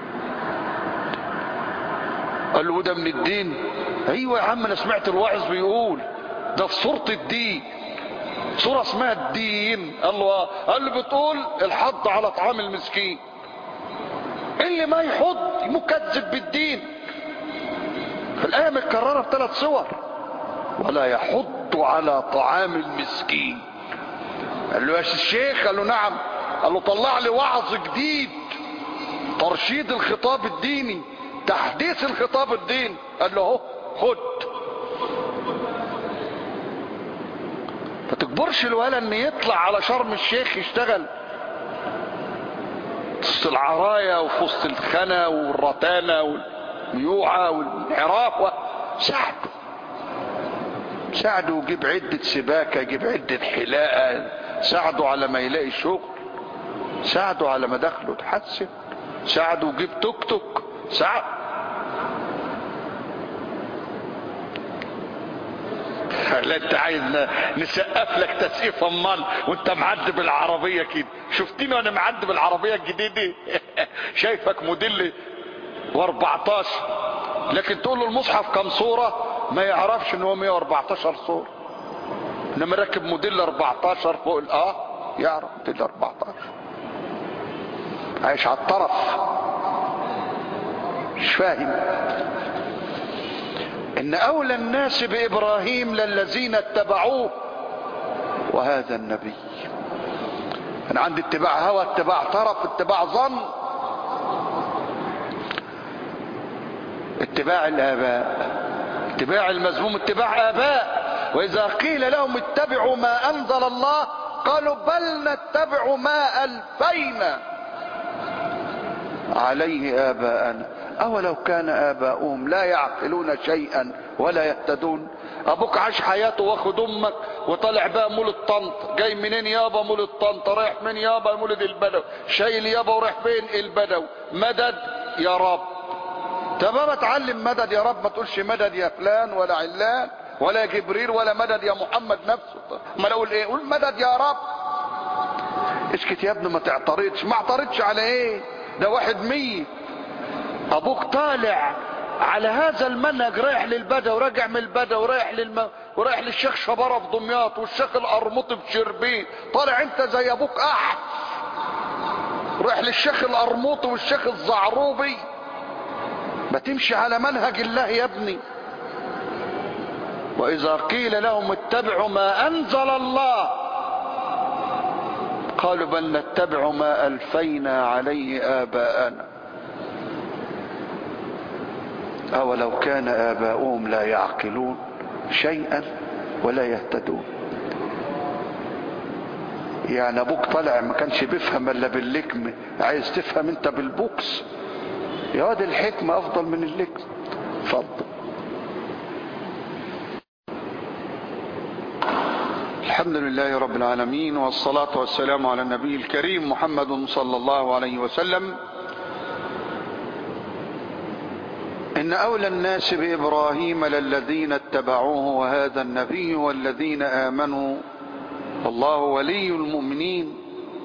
S1: قال له ده من الدين؟ ايوه يا عم انا سمعت الواعظ بيقول ده في سورة الدين، سورة اسمها الدين. الله قال له بتقول الحض على طعام المسكين. اللي ما يحض مكذب بالدين. فالآية متكررة في ثلاث صور. ولا يحض على طعام المسكين. قال له يا الشيخ؟ قال له نعم. قال له طلع لي وعظ جديد، ترشيد الخطاب الديني، تحديث الخطاب الديني. قال له اهو خد. فتكبرش الولد ان يطلع على شرم الشيخ يشتغل وسط العرايا وفي وسط الخنا والرتانه والميوعه والانحراف. ساعده ساعده وجيب عده سباكه، جيب عده حلاقه، ساعده على ما يلاقي شغل، ساعده على ما دخله تحسن، ساعده وجيب توك توك، ساعد. لا انت عايز نسقف لك تسقيف امان وانت معدي بالعربيه كده. شفتني وانا معدي بالعربيه الجديده شايفك موديل واربعتاشر، لكن تقول له المصحف كم صوره ما يعرفش ان هو مية واربعتاشر صوره، انما راكب موديل اربعتاشر فوق اه يعرف موديل اربعتاشر. عايش على الطرف مش فاهم ان اولى الناس بابراهيم للذين اتبعوه وهذا النبي. انا عندي اتباع هوى، اتباع طرف، اتباع ظن، اتباع الاباء، اتباع المذموم، اتباع اباء. واذا قيل لهم اتبعوا ما انزل الله قالوا بل نتبع ما الفينا عليه اباءنا أولو كان آباؤهم لا يعقلون شيئا ولا يهتدون. أبوك عاش حياته واخد أمك وطلع بقى مولد طنط. جاي منين يابا؟ مولد طنط. رايح من يابا؟ مولد البدو. شايل يابا ورايح فين؟ البدو. مدد يا رب. طب بابا اتعلم مدد يا رب، ما تقولش مدد يا فلان ولا علان ولا جبريل ولا مدد يا محمد نفسه. ما اقول ايه؟ قول مدد يا رب. اسكت يا ابني، ما تعترضش. ما اعترضش على ايه؟ ده واحد مية. ابوك طالع على هذا المنهج، رايح للبدو وراجع من البدو ورايح للم... ورايح للشيخ شبارة في دمياط والشيخ القرموطي في شربين. طالع انت زي ابوك احد، رايح للشيخ القرموطي والشيخ الزعروبي. ما تمشي على منهج الله يا ابني. واذا قيل لهم اتبعوا ما انزل الله قالوا بل نتبع ما الفينا عليه اباءنا. أولو كان آباؤهم لا يعقلون شيئا ولا يهتدون. يعني أبوك طلع ما كانش بيفهم إلا باللكم، عايز تفهم أنت بالبوكس. يا واد الحكمة أفضل من اللكم. اتفضل. الحمد لله رب العالمين، والصلاة والسلام على النبي الكريم محمد صلى الله عليه وسلم. إن أولى الناس بإبراهيم للذين اتبعوه وهذا النبي والذين آمنوا والله ولي المؤمنين.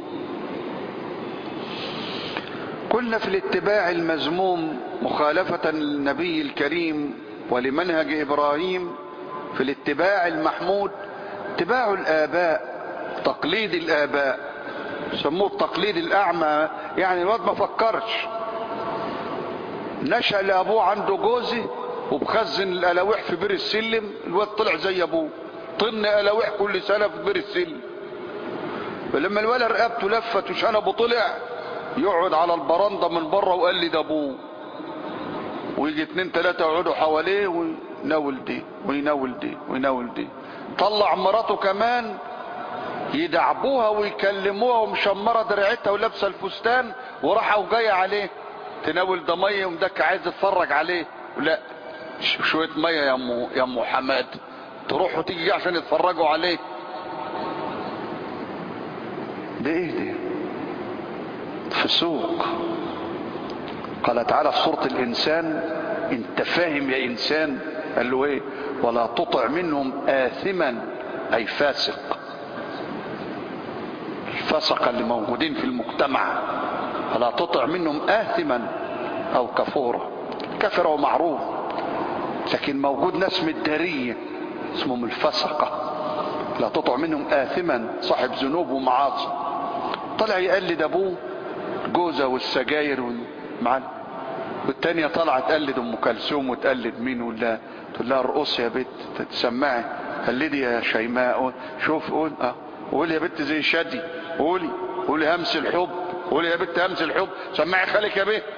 S1: قلنا في الاتباع المذموم مخالفة للنبي الكريم ولمنهج إبراهيم، في الاتباع المحمود اتباع الآباء، تقليد الآباء. سموه التقليد الأعمى، يعني الواد ما فكرش، نشأ لأبوه عنده جوزه وبخزن الألاويح في بير السلم. الواد طلع زي أبوه، طن ألاويح كل سنة في بير السلم. فلما الولد رقبته لفت وشنبه طلع يقعد على البرندة من بره وقلد أبوه، ويجي اتنين تلاتة يقعدوا حواليه ويناول دي ويناول دي ويناول دي. طلع مراته كمان يدعبوها ويكلموها ومشمرة درعتها ولابسة الفستان وراحة وجاية عليه تناول ده ميه ومدك عايز تتفرج عليه. لا، شويه ميه يا ام يا ام حماد، تروح وتيجي عشان يتفرجوا عليه. ده ايه ده؟ فسوق. قال تعالى في سوره الانسان، انت فاهم يا انسان؟ قال له ايه؟ ولا تطع منهم آثما، اي فاسق. الفسقه اللي موجودين في المجتمع فلا تطع منهم آثما او كفورا. كفر ومعروف، لكن موجود ناس مدارية اسمهم الفسقة. لا تطع منهم آثما، صاحب ذنوب ومعاصي. طلع يقلد ابوه جوزة والسجاير والمعلم، والتانية طلعت تقلد ام كلثوم وتقلد مين ولا تقول لها ارقصي يا بت تسمعي، قلدي يا شيماء، شوف قول اه قولي يا بت زي شادي، قولي قولي همس الحب، قولي يا بت همس الحب، سمعي خالك يا بت.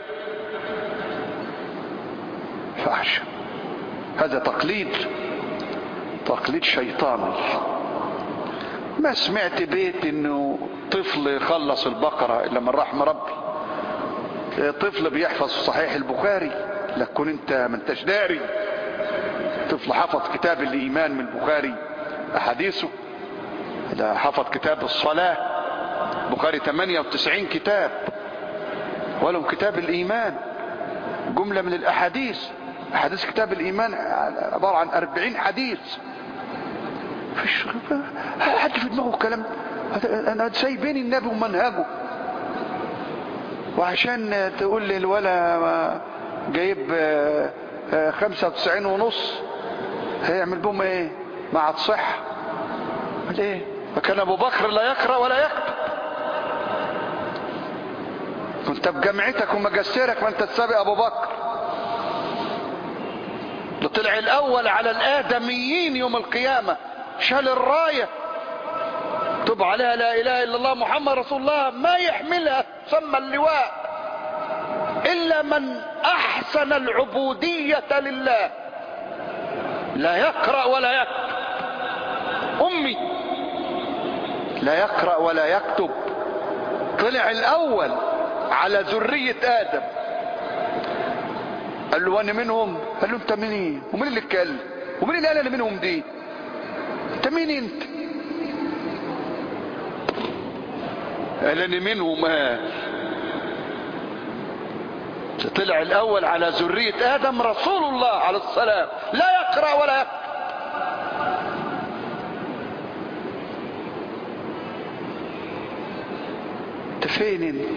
S1: فحش. هذا تقليد، تقليد شيطاني. ما سمعت بيت انه طفل خلص البقرة الا من رحم ربي، طفل بيحفظ صحيح البخاري، لكن انت ما انتش داري. طفل حفظ كتاب الايمان من البخاري احاديثه، ده حفظ كتاب الصلاة بخاري ثمانية وتسعين كتاب، ولهم كتاب الايمان جملة من الاحاديث. احاديث كتاب الايمان عبارة عن اربعين حديث. فيش حد في دماغه الكلام. انا سايبين النبي ومنهجه، وعشان تقول لي الولا جايب خمسة وتسعين ونص هيعمل بهم ايه؟ ما عاد صح ايه؟ فكان ابو بكر لا يقرأ ولا يكتب. كنت بجامعتك ومجسرك ما انت تسابق ابو بكر. ده طلع الاول على الادميين يوم القيامة، شال الراية تب عليها لا اله الا الله محمد رسول الله، ما يحملها سمى اللواء الا من احسن العبودية لله، لا يقرأ ولا يكتب. امي لا يقرأ ولا يكتب، طلع الاول على ذرية ادم. قال له وانا منهم؟ قال له انت مين؟ ومين اللي اتكلم؟ ومين اللي قال انا منهم دي؟ انت مين انت؟ قال انا منهم. آه. طلع الاول على ذرية ادم رسول الله عليه السلام، لا يقرأ ولا يكتب. انت فين انت؟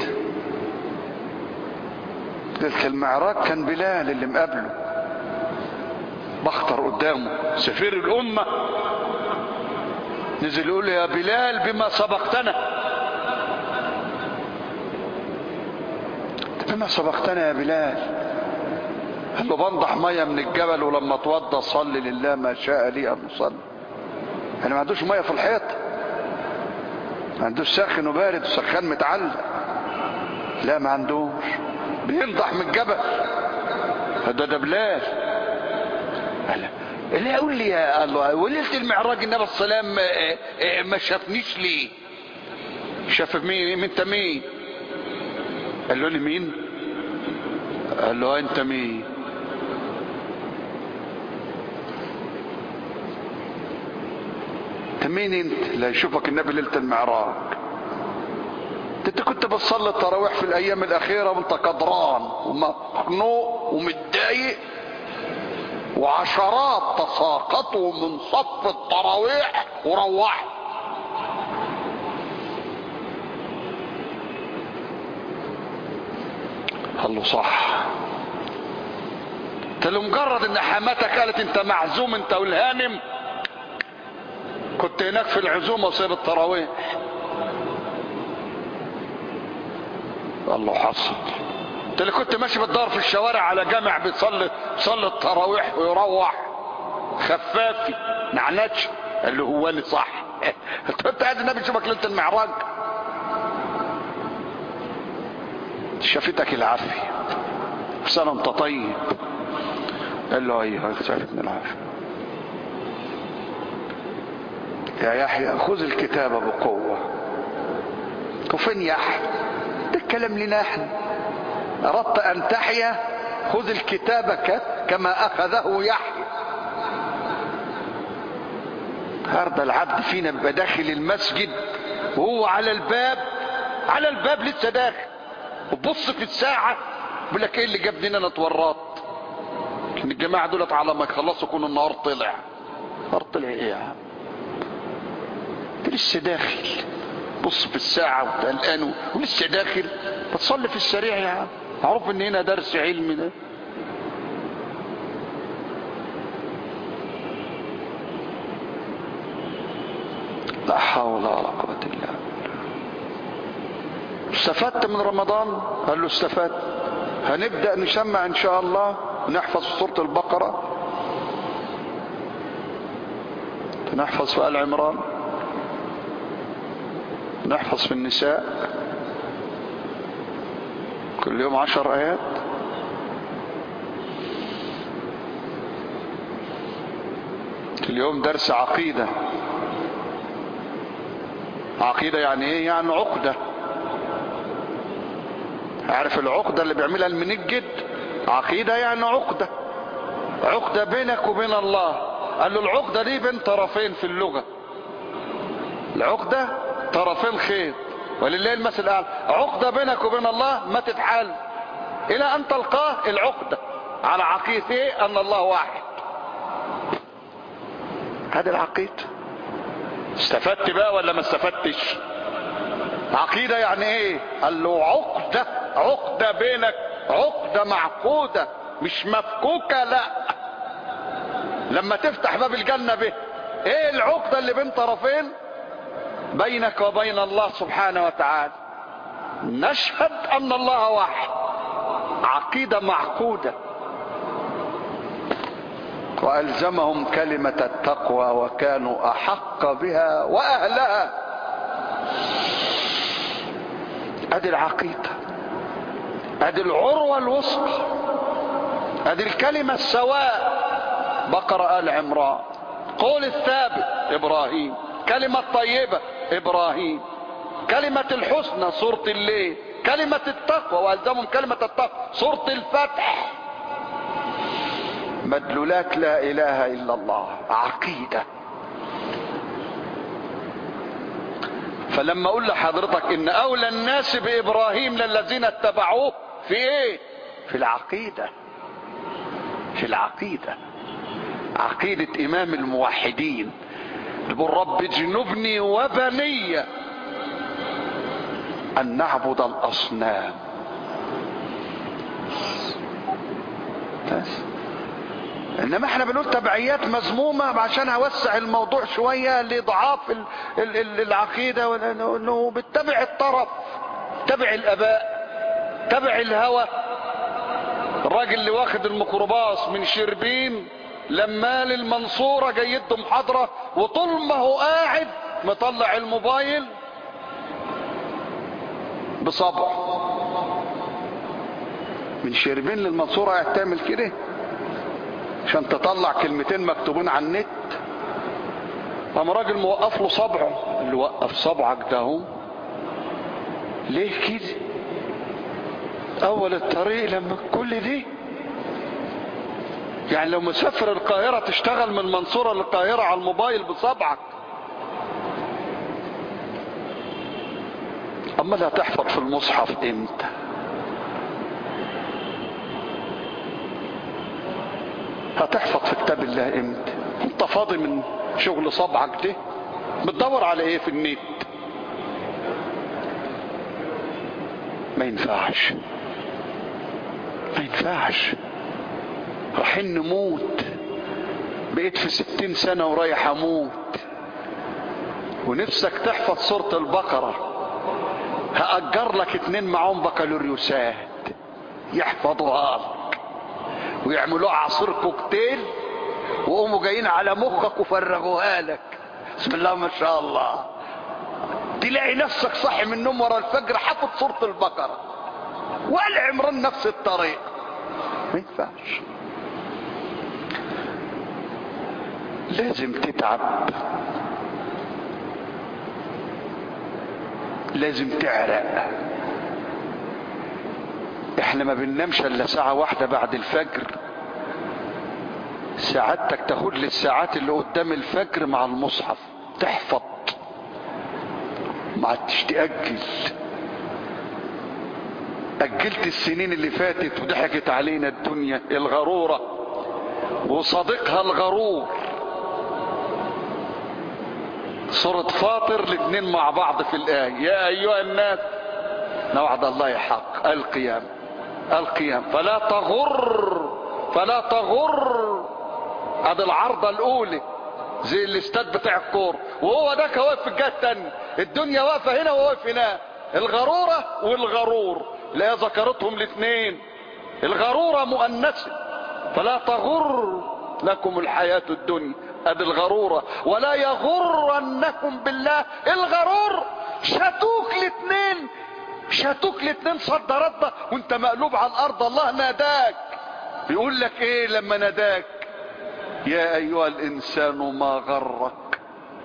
S1: ليلة المعراج كان بلال اللي مقابله، بختر قدامه سفير الامة، نزل يقول يا بلال بما سبقتنا، بما سبقتنا يا بلال. قال له بنضح ميه من الجبل ولما اتوضى صلي لله ما شاء لي ان اصلي. يعني ما عندوش ميه في الحيط، ما عندوش ساخن وبارد وسخان متعلق، لا ما عندوش، بينضح من الجبل. ده ده بلال. قال اللي يقول لي يا الله وليله المعراج النبي صلى الله عليه وسلم ما شافنيش ليه؟ شاف مين؟ انت مين؟ قال له انا مين؟ قال له انت مين؟ انت مين انت؟ لا يشوفك النبي ليله المعراج. انت كنت بتصلي التراويح في الايام الاخيره وانت قدران ومخنوق ومتضايق، وعشرات تساقطوا من صف التراويح وروحوا. قال له صح. انت لمجرد ان حماتك قالت انت معزوم انت والهانم كنت هناك في العزومه وسير التراويح. قال له حصل. انت اللي كنت ماشي بتدور في الشوارع على جامع بيصلي صلي التراويح ويروح خفافي نعنتش. قال له هو اللي صح. انت قاعد النبي يشوفك ليله المعراج. شافتك العافيه سنه انت طيب. قال له ايوه شافتني العافيه. يا يحيى خذ الكتاب بقوه. وفين يحيى؟ ده الكلام لنا احنا. اردت ان تحيا خذ الكتاب كما اخذه يحيى. هذا العبد فينا بيبقى داخل المسجد وهو على الباب، على الباب لسه داخل، وبص في الساعه بيقول لك ايه اللي جابني انا اتورطت؟ ان الجماعه دولت على ما يخلصوا يكون النهار طلع. النهار طلع ايه يا عم؟ انت لسه داخل بص في الساعه وقلقان ولسه داخل. بتصلي في السريع يا عم، معروف ان هنا درس علمي ده. لا حول ولا قوه الا بالله. استفدت من رمضان؟ قال له استفدت. هنبدا نسمع ان شاء الله ونحفظ سوره البقره، نحفظ في ال عمران، نحفظ في النساء، كل يوم عشر ايات. كل يوم درس عقيدة. عقيدة يعني ايه؟ يعني عقدة. عارف العقدة اللي بيعملها المنجد؟ عقيدة يعني عقدة، عقدة بينك وبين الله. قال له العقدة دي بين طرفين في اللغة. العقدة طرفين خيط، ولله المثل الاعلى. عقدة بينك وبين الله ما تتحل الى ان تلقاه. العقدة على عقيدة ايه؟ ان الله واحد. هذه العقيدة. استفدت بقى ولا ما استفدتش؟ عقيدة يعني ايه؟ قال له عقدة، عقدة بينك، عقدة معقودة مش مفكوكة. لا، لما تفتح باب الجنة به ايه العقدة اللي بين طرفين بينك وبين الله سبحانه وتعالى؟ نشهد ان الله واحد. عقيدة معقودة. والزمهم كلمة التقوى وكانوا احق بها واهلها. ادي العقيدة، ادي العروة الوثقى، ادي الكلمة السواء. بقرة آل عمران. قول الثابت ابراهيم. كلمة طيبة ابراهيم. كلمة الحسنى سورة الليل. كلمة التقوى والزمهم كلمة التقوى سورة الفتح. مدلولات لا اله الا الله، عقيدة. فلما اقول لحضرتك ان اولى الناس بابراهيم للذين اتبعوه في ايه؟ في العقيدة، في العقيدة، عقيدة امام الموحدين يقول رب اجنبني وبني ان نعبد الاصنام. بس انما احنا بنقول تبعيات مذمومه عشان اوسع الموضوع شويه لضعاف العقيده، انه بتتبع الطرف، تبع الاباء، تبع الهوى. الراجل اللي واخد الميكروباص من شربين لما للمنصوره جاي يده محاضره، وطول ما هو قاعد مطلع الموبايل بصبعه. من شربين للمنصوره قاعد تعمل كده عشان تطلع كلمتين مكتوبين على النت. قام راجل موقف له صبعه، اللي وقف صبعك ده هو ليه كده؟ اول الطريق لما كل دي يعني لو مسافر القاهرة تشتغل من المنصورة للقاهرة على الموبايل بصبعك، اما لا تحفظ في المصحف امتى؟ هتحفظ في كتاب الله امتى؟ انت فاضي من شغل صبعك ده؟ بتدور على ايه في النت؟ ما ينفعش، ما ينفعش. رايحين نموت، بقيت في ستين سنة ورايح اموت ونفسك تحفظ سورة البقرة، هأجر لك اتنين معهم بكالوريوسات يحفظوها لك ويعملوها عصير كوكتيل وقوموا جايين على مخك وفرغوها لك. بسم الله ما شاء الله، تلاقي نفسك صاحي من النوم ورا الفجر حافظ سورة البقرة. وآل عمران نفس الطريق. ما ينفعش، لازم تتعب، لازم تعرق. احنا ما بننامش الا ساعة واحدة بعد الفجر، سعادتك تاخد لي الساعات اللي قدام الفجر مع المصحف تحفظ، ما عادش تأجل. أجلت السنين اللي فاتت وضحكت علينا الدنيا الغرورة وصديقها الغرور. سورة فاطر الاثنين مع بعض في الآية، يا أيها الناس وعد الله حق، القيام القيام فلا تغر فلا تغر. ادي العرضة الأولى زي الاستاد بتاع الكور، وهو ده واقف في الجهة الثانية، الدنيا واقفة هنا وهو واقف هنا. الغرورة والغرور لا ذكرتهم الاثنين، الغرورة مؤنثة، فلا تغر لكم الحياة الدنيا، ادي الغرورة. ولا يغرنكم بالله، الغرور شاتوك الاثنين، شاتوك الاثنين صد رد وانت مقلوب على الارض. الله ناداك، بيقول لك ايه لما ناداك؟ يا ايها الانسان ما غرك.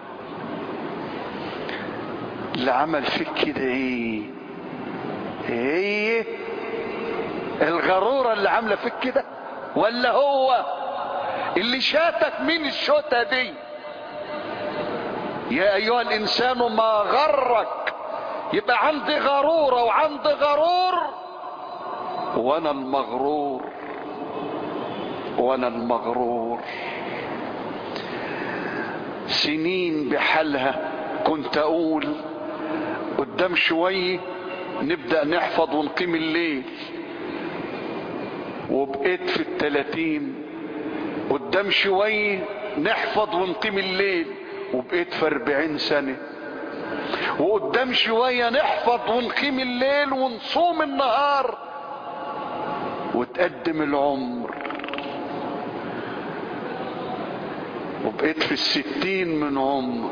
S1: اللي عمل فيك كده ايه؟ هي الغرورة اللي عامله فيك كده، ولا هو اللي شاتك من الشوتة دي؟ يا ايها الانسان ما غرك، يبقى عندي غرورة وعندي غرور، وانا المغرور، وانا المغرور. سنين بحالها كنت اقول قدام شوية نبدأ نحفظ ونقيم الليل، وبقيت في التلاتين قدام شوية نحفظ ونقيم الليل، وبقيت في اربعين سنة، وقدام شوية نحفظ ونقيم الليل ونصوم النهار، وتقدم العمر وبقيت في الستين من عمر.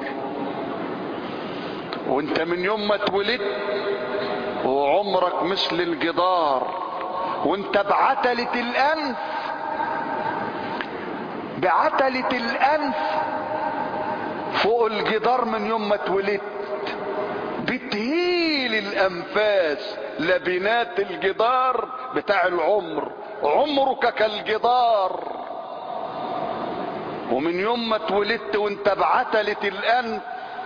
S1: وانت من يوم ما اتولدت وعمرك مثل الجدار، وانت بعتلة الانف، بعتلة الانف فوق الجدار من يوم ما اتولدت، بتهيل الانفاس لبنات الجدار بتاع العمر. عمرك كالجدار ومن يوم ما اتولدت وانت بعتلة الانف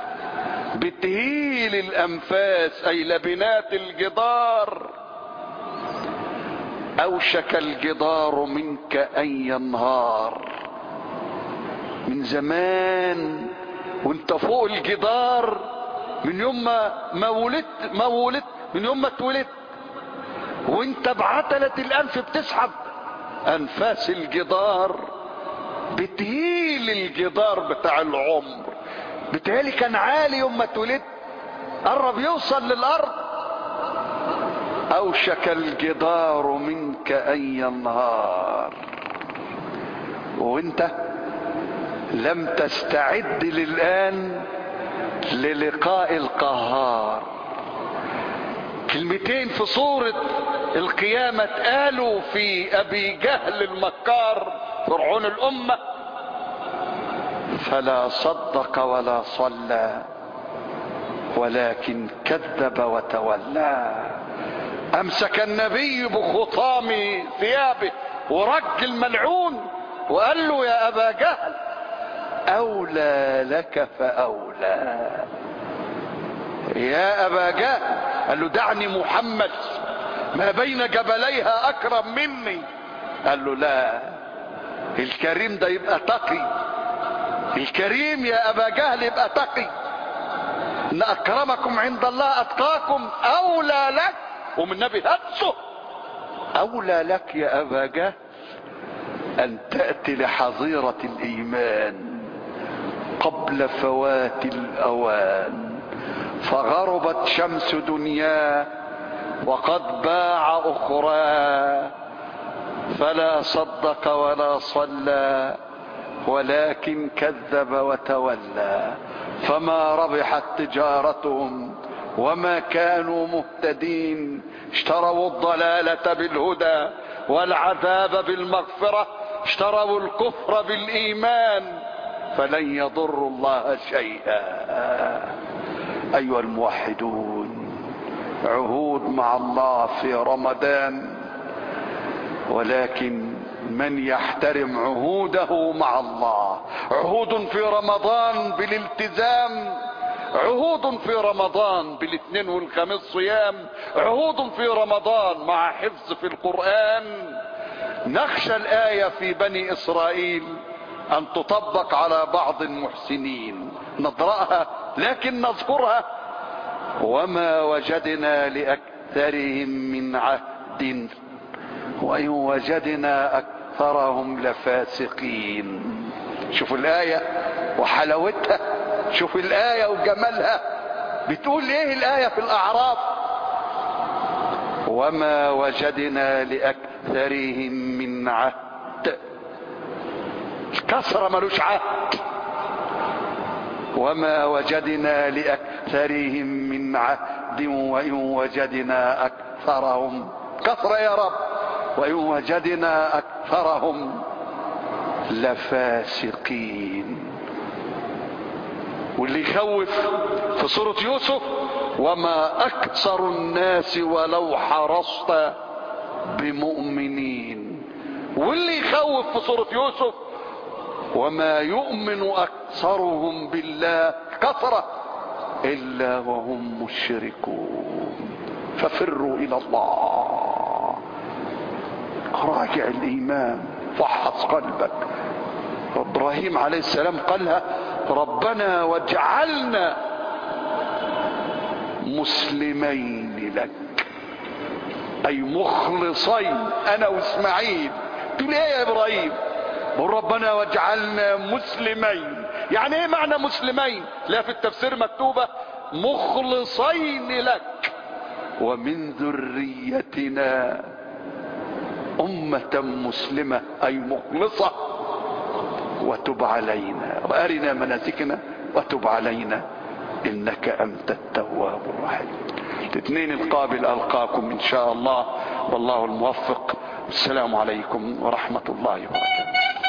S1: بتهيل الانفاس، اي لبنات الجدار. اوشك الجدار منك ان ينهار. من زمان وانت فوق الجدار، من يوم ما ولدت ما ولدت من يوم ما اتولدت وانت بعتلة الانف بتسحب انفاس الجدار، بتهيل الجدار بتاع العمر. بتهيلي كان عالي يوم ما اتولدت، قرب يوصل للارض. اوشك الجدار منك ان ينهار، وانت لم تستعد للآن للقاء القهار. كلمتين في صورة القيامة قالوا في ابي جهل المكار فرعون الامة: فلا صدق ولا صلى ولكن كذب وتولى. امسك النبي بخطام ثيابه ورج الملعون وقال له: يا ابا جهل اولى لك فاولى. يا ابا جهل، قال له: دعني محمد ما بين جبليها اكرم مني. قال له: لا، الكريم ده يبقى تقي. الكريم يا ابا جهل يبقى تقي. ان اكرمكم عند الله اتقاكم. اولى لك، ومن النبي هدسه: اولى لك يا ابا جهل ان تأتي لحظيرة الايمان قبل فوات الاوان. فغربت شمس دنياه وقد باع اخرى، فلا صدق ولا صلى ولكن كذب وتولى. فما ربحت تجارتهم وما كانوا مهتدين. اشتروا الضلالة بالهدى والعذاب بالمغفرة، اشتروا الكفر بالايمان، فلن يضروا الله شيئا. ايها الموحدون، عهود مع الله في رمضان، ولكن من يحترم عهوده مع الله. عهود في رمضان بالالتزام، عهود في رمضان بالاثنين والخميس صيام، عهود في رمضان مع حفظ في القرآن. نخشى الآية في بني إسرائيل أن تطبق على بعض المحسنين، نقرأها لكن نذكرها: وما وجدنا لأكثرهم من عهد وإن وجدنا أكثرهم لفاسقين. شوفوا الآية وحلاوتها، شوفوا الآية وجمالها. بتقول ايه الآية في الأعراف؟ وما وجدنا لأكثرهم من عهد. الكسرة ملوش عهد. وما وجدنا لأكثرهم من عهد وإن وجدنا أكثرهم، كثرة يا رب، وإن وجدنا أكثرهم لفاسقين. واللي يخوف في سورة يوسف: وما أكثر الناس ولو حرصت بمؤمنين. واللي يخوف في سورة يوسف: وما يؤمن أكثرهم بالله كثرة إلا وهم مشركون. ففروا إلى الله. راجع الإيمان، فحص قلبك. إبراهيم عليه السلام قالها: ربنا واجعلنا مسلمين لك، أي مخلصين أنا وإسماعيل. تقول إيه يا إبراهيم؟ قل ربنا واجعلنا مسلمين. يعني إيه معنى مسلمين؟ لا، في التفسير مكتوبة مخلصين لك ومن ذريتنا أمة مسلمة، أي مخلصة. وتب علينا وأرنا مناسكنا وتب علينا إنك أنت التواب الرحيم. الاثنين القابل ألقاكم إن شاء الله، والله الموفق. السلام عليكم ورحمة الله وبركاته.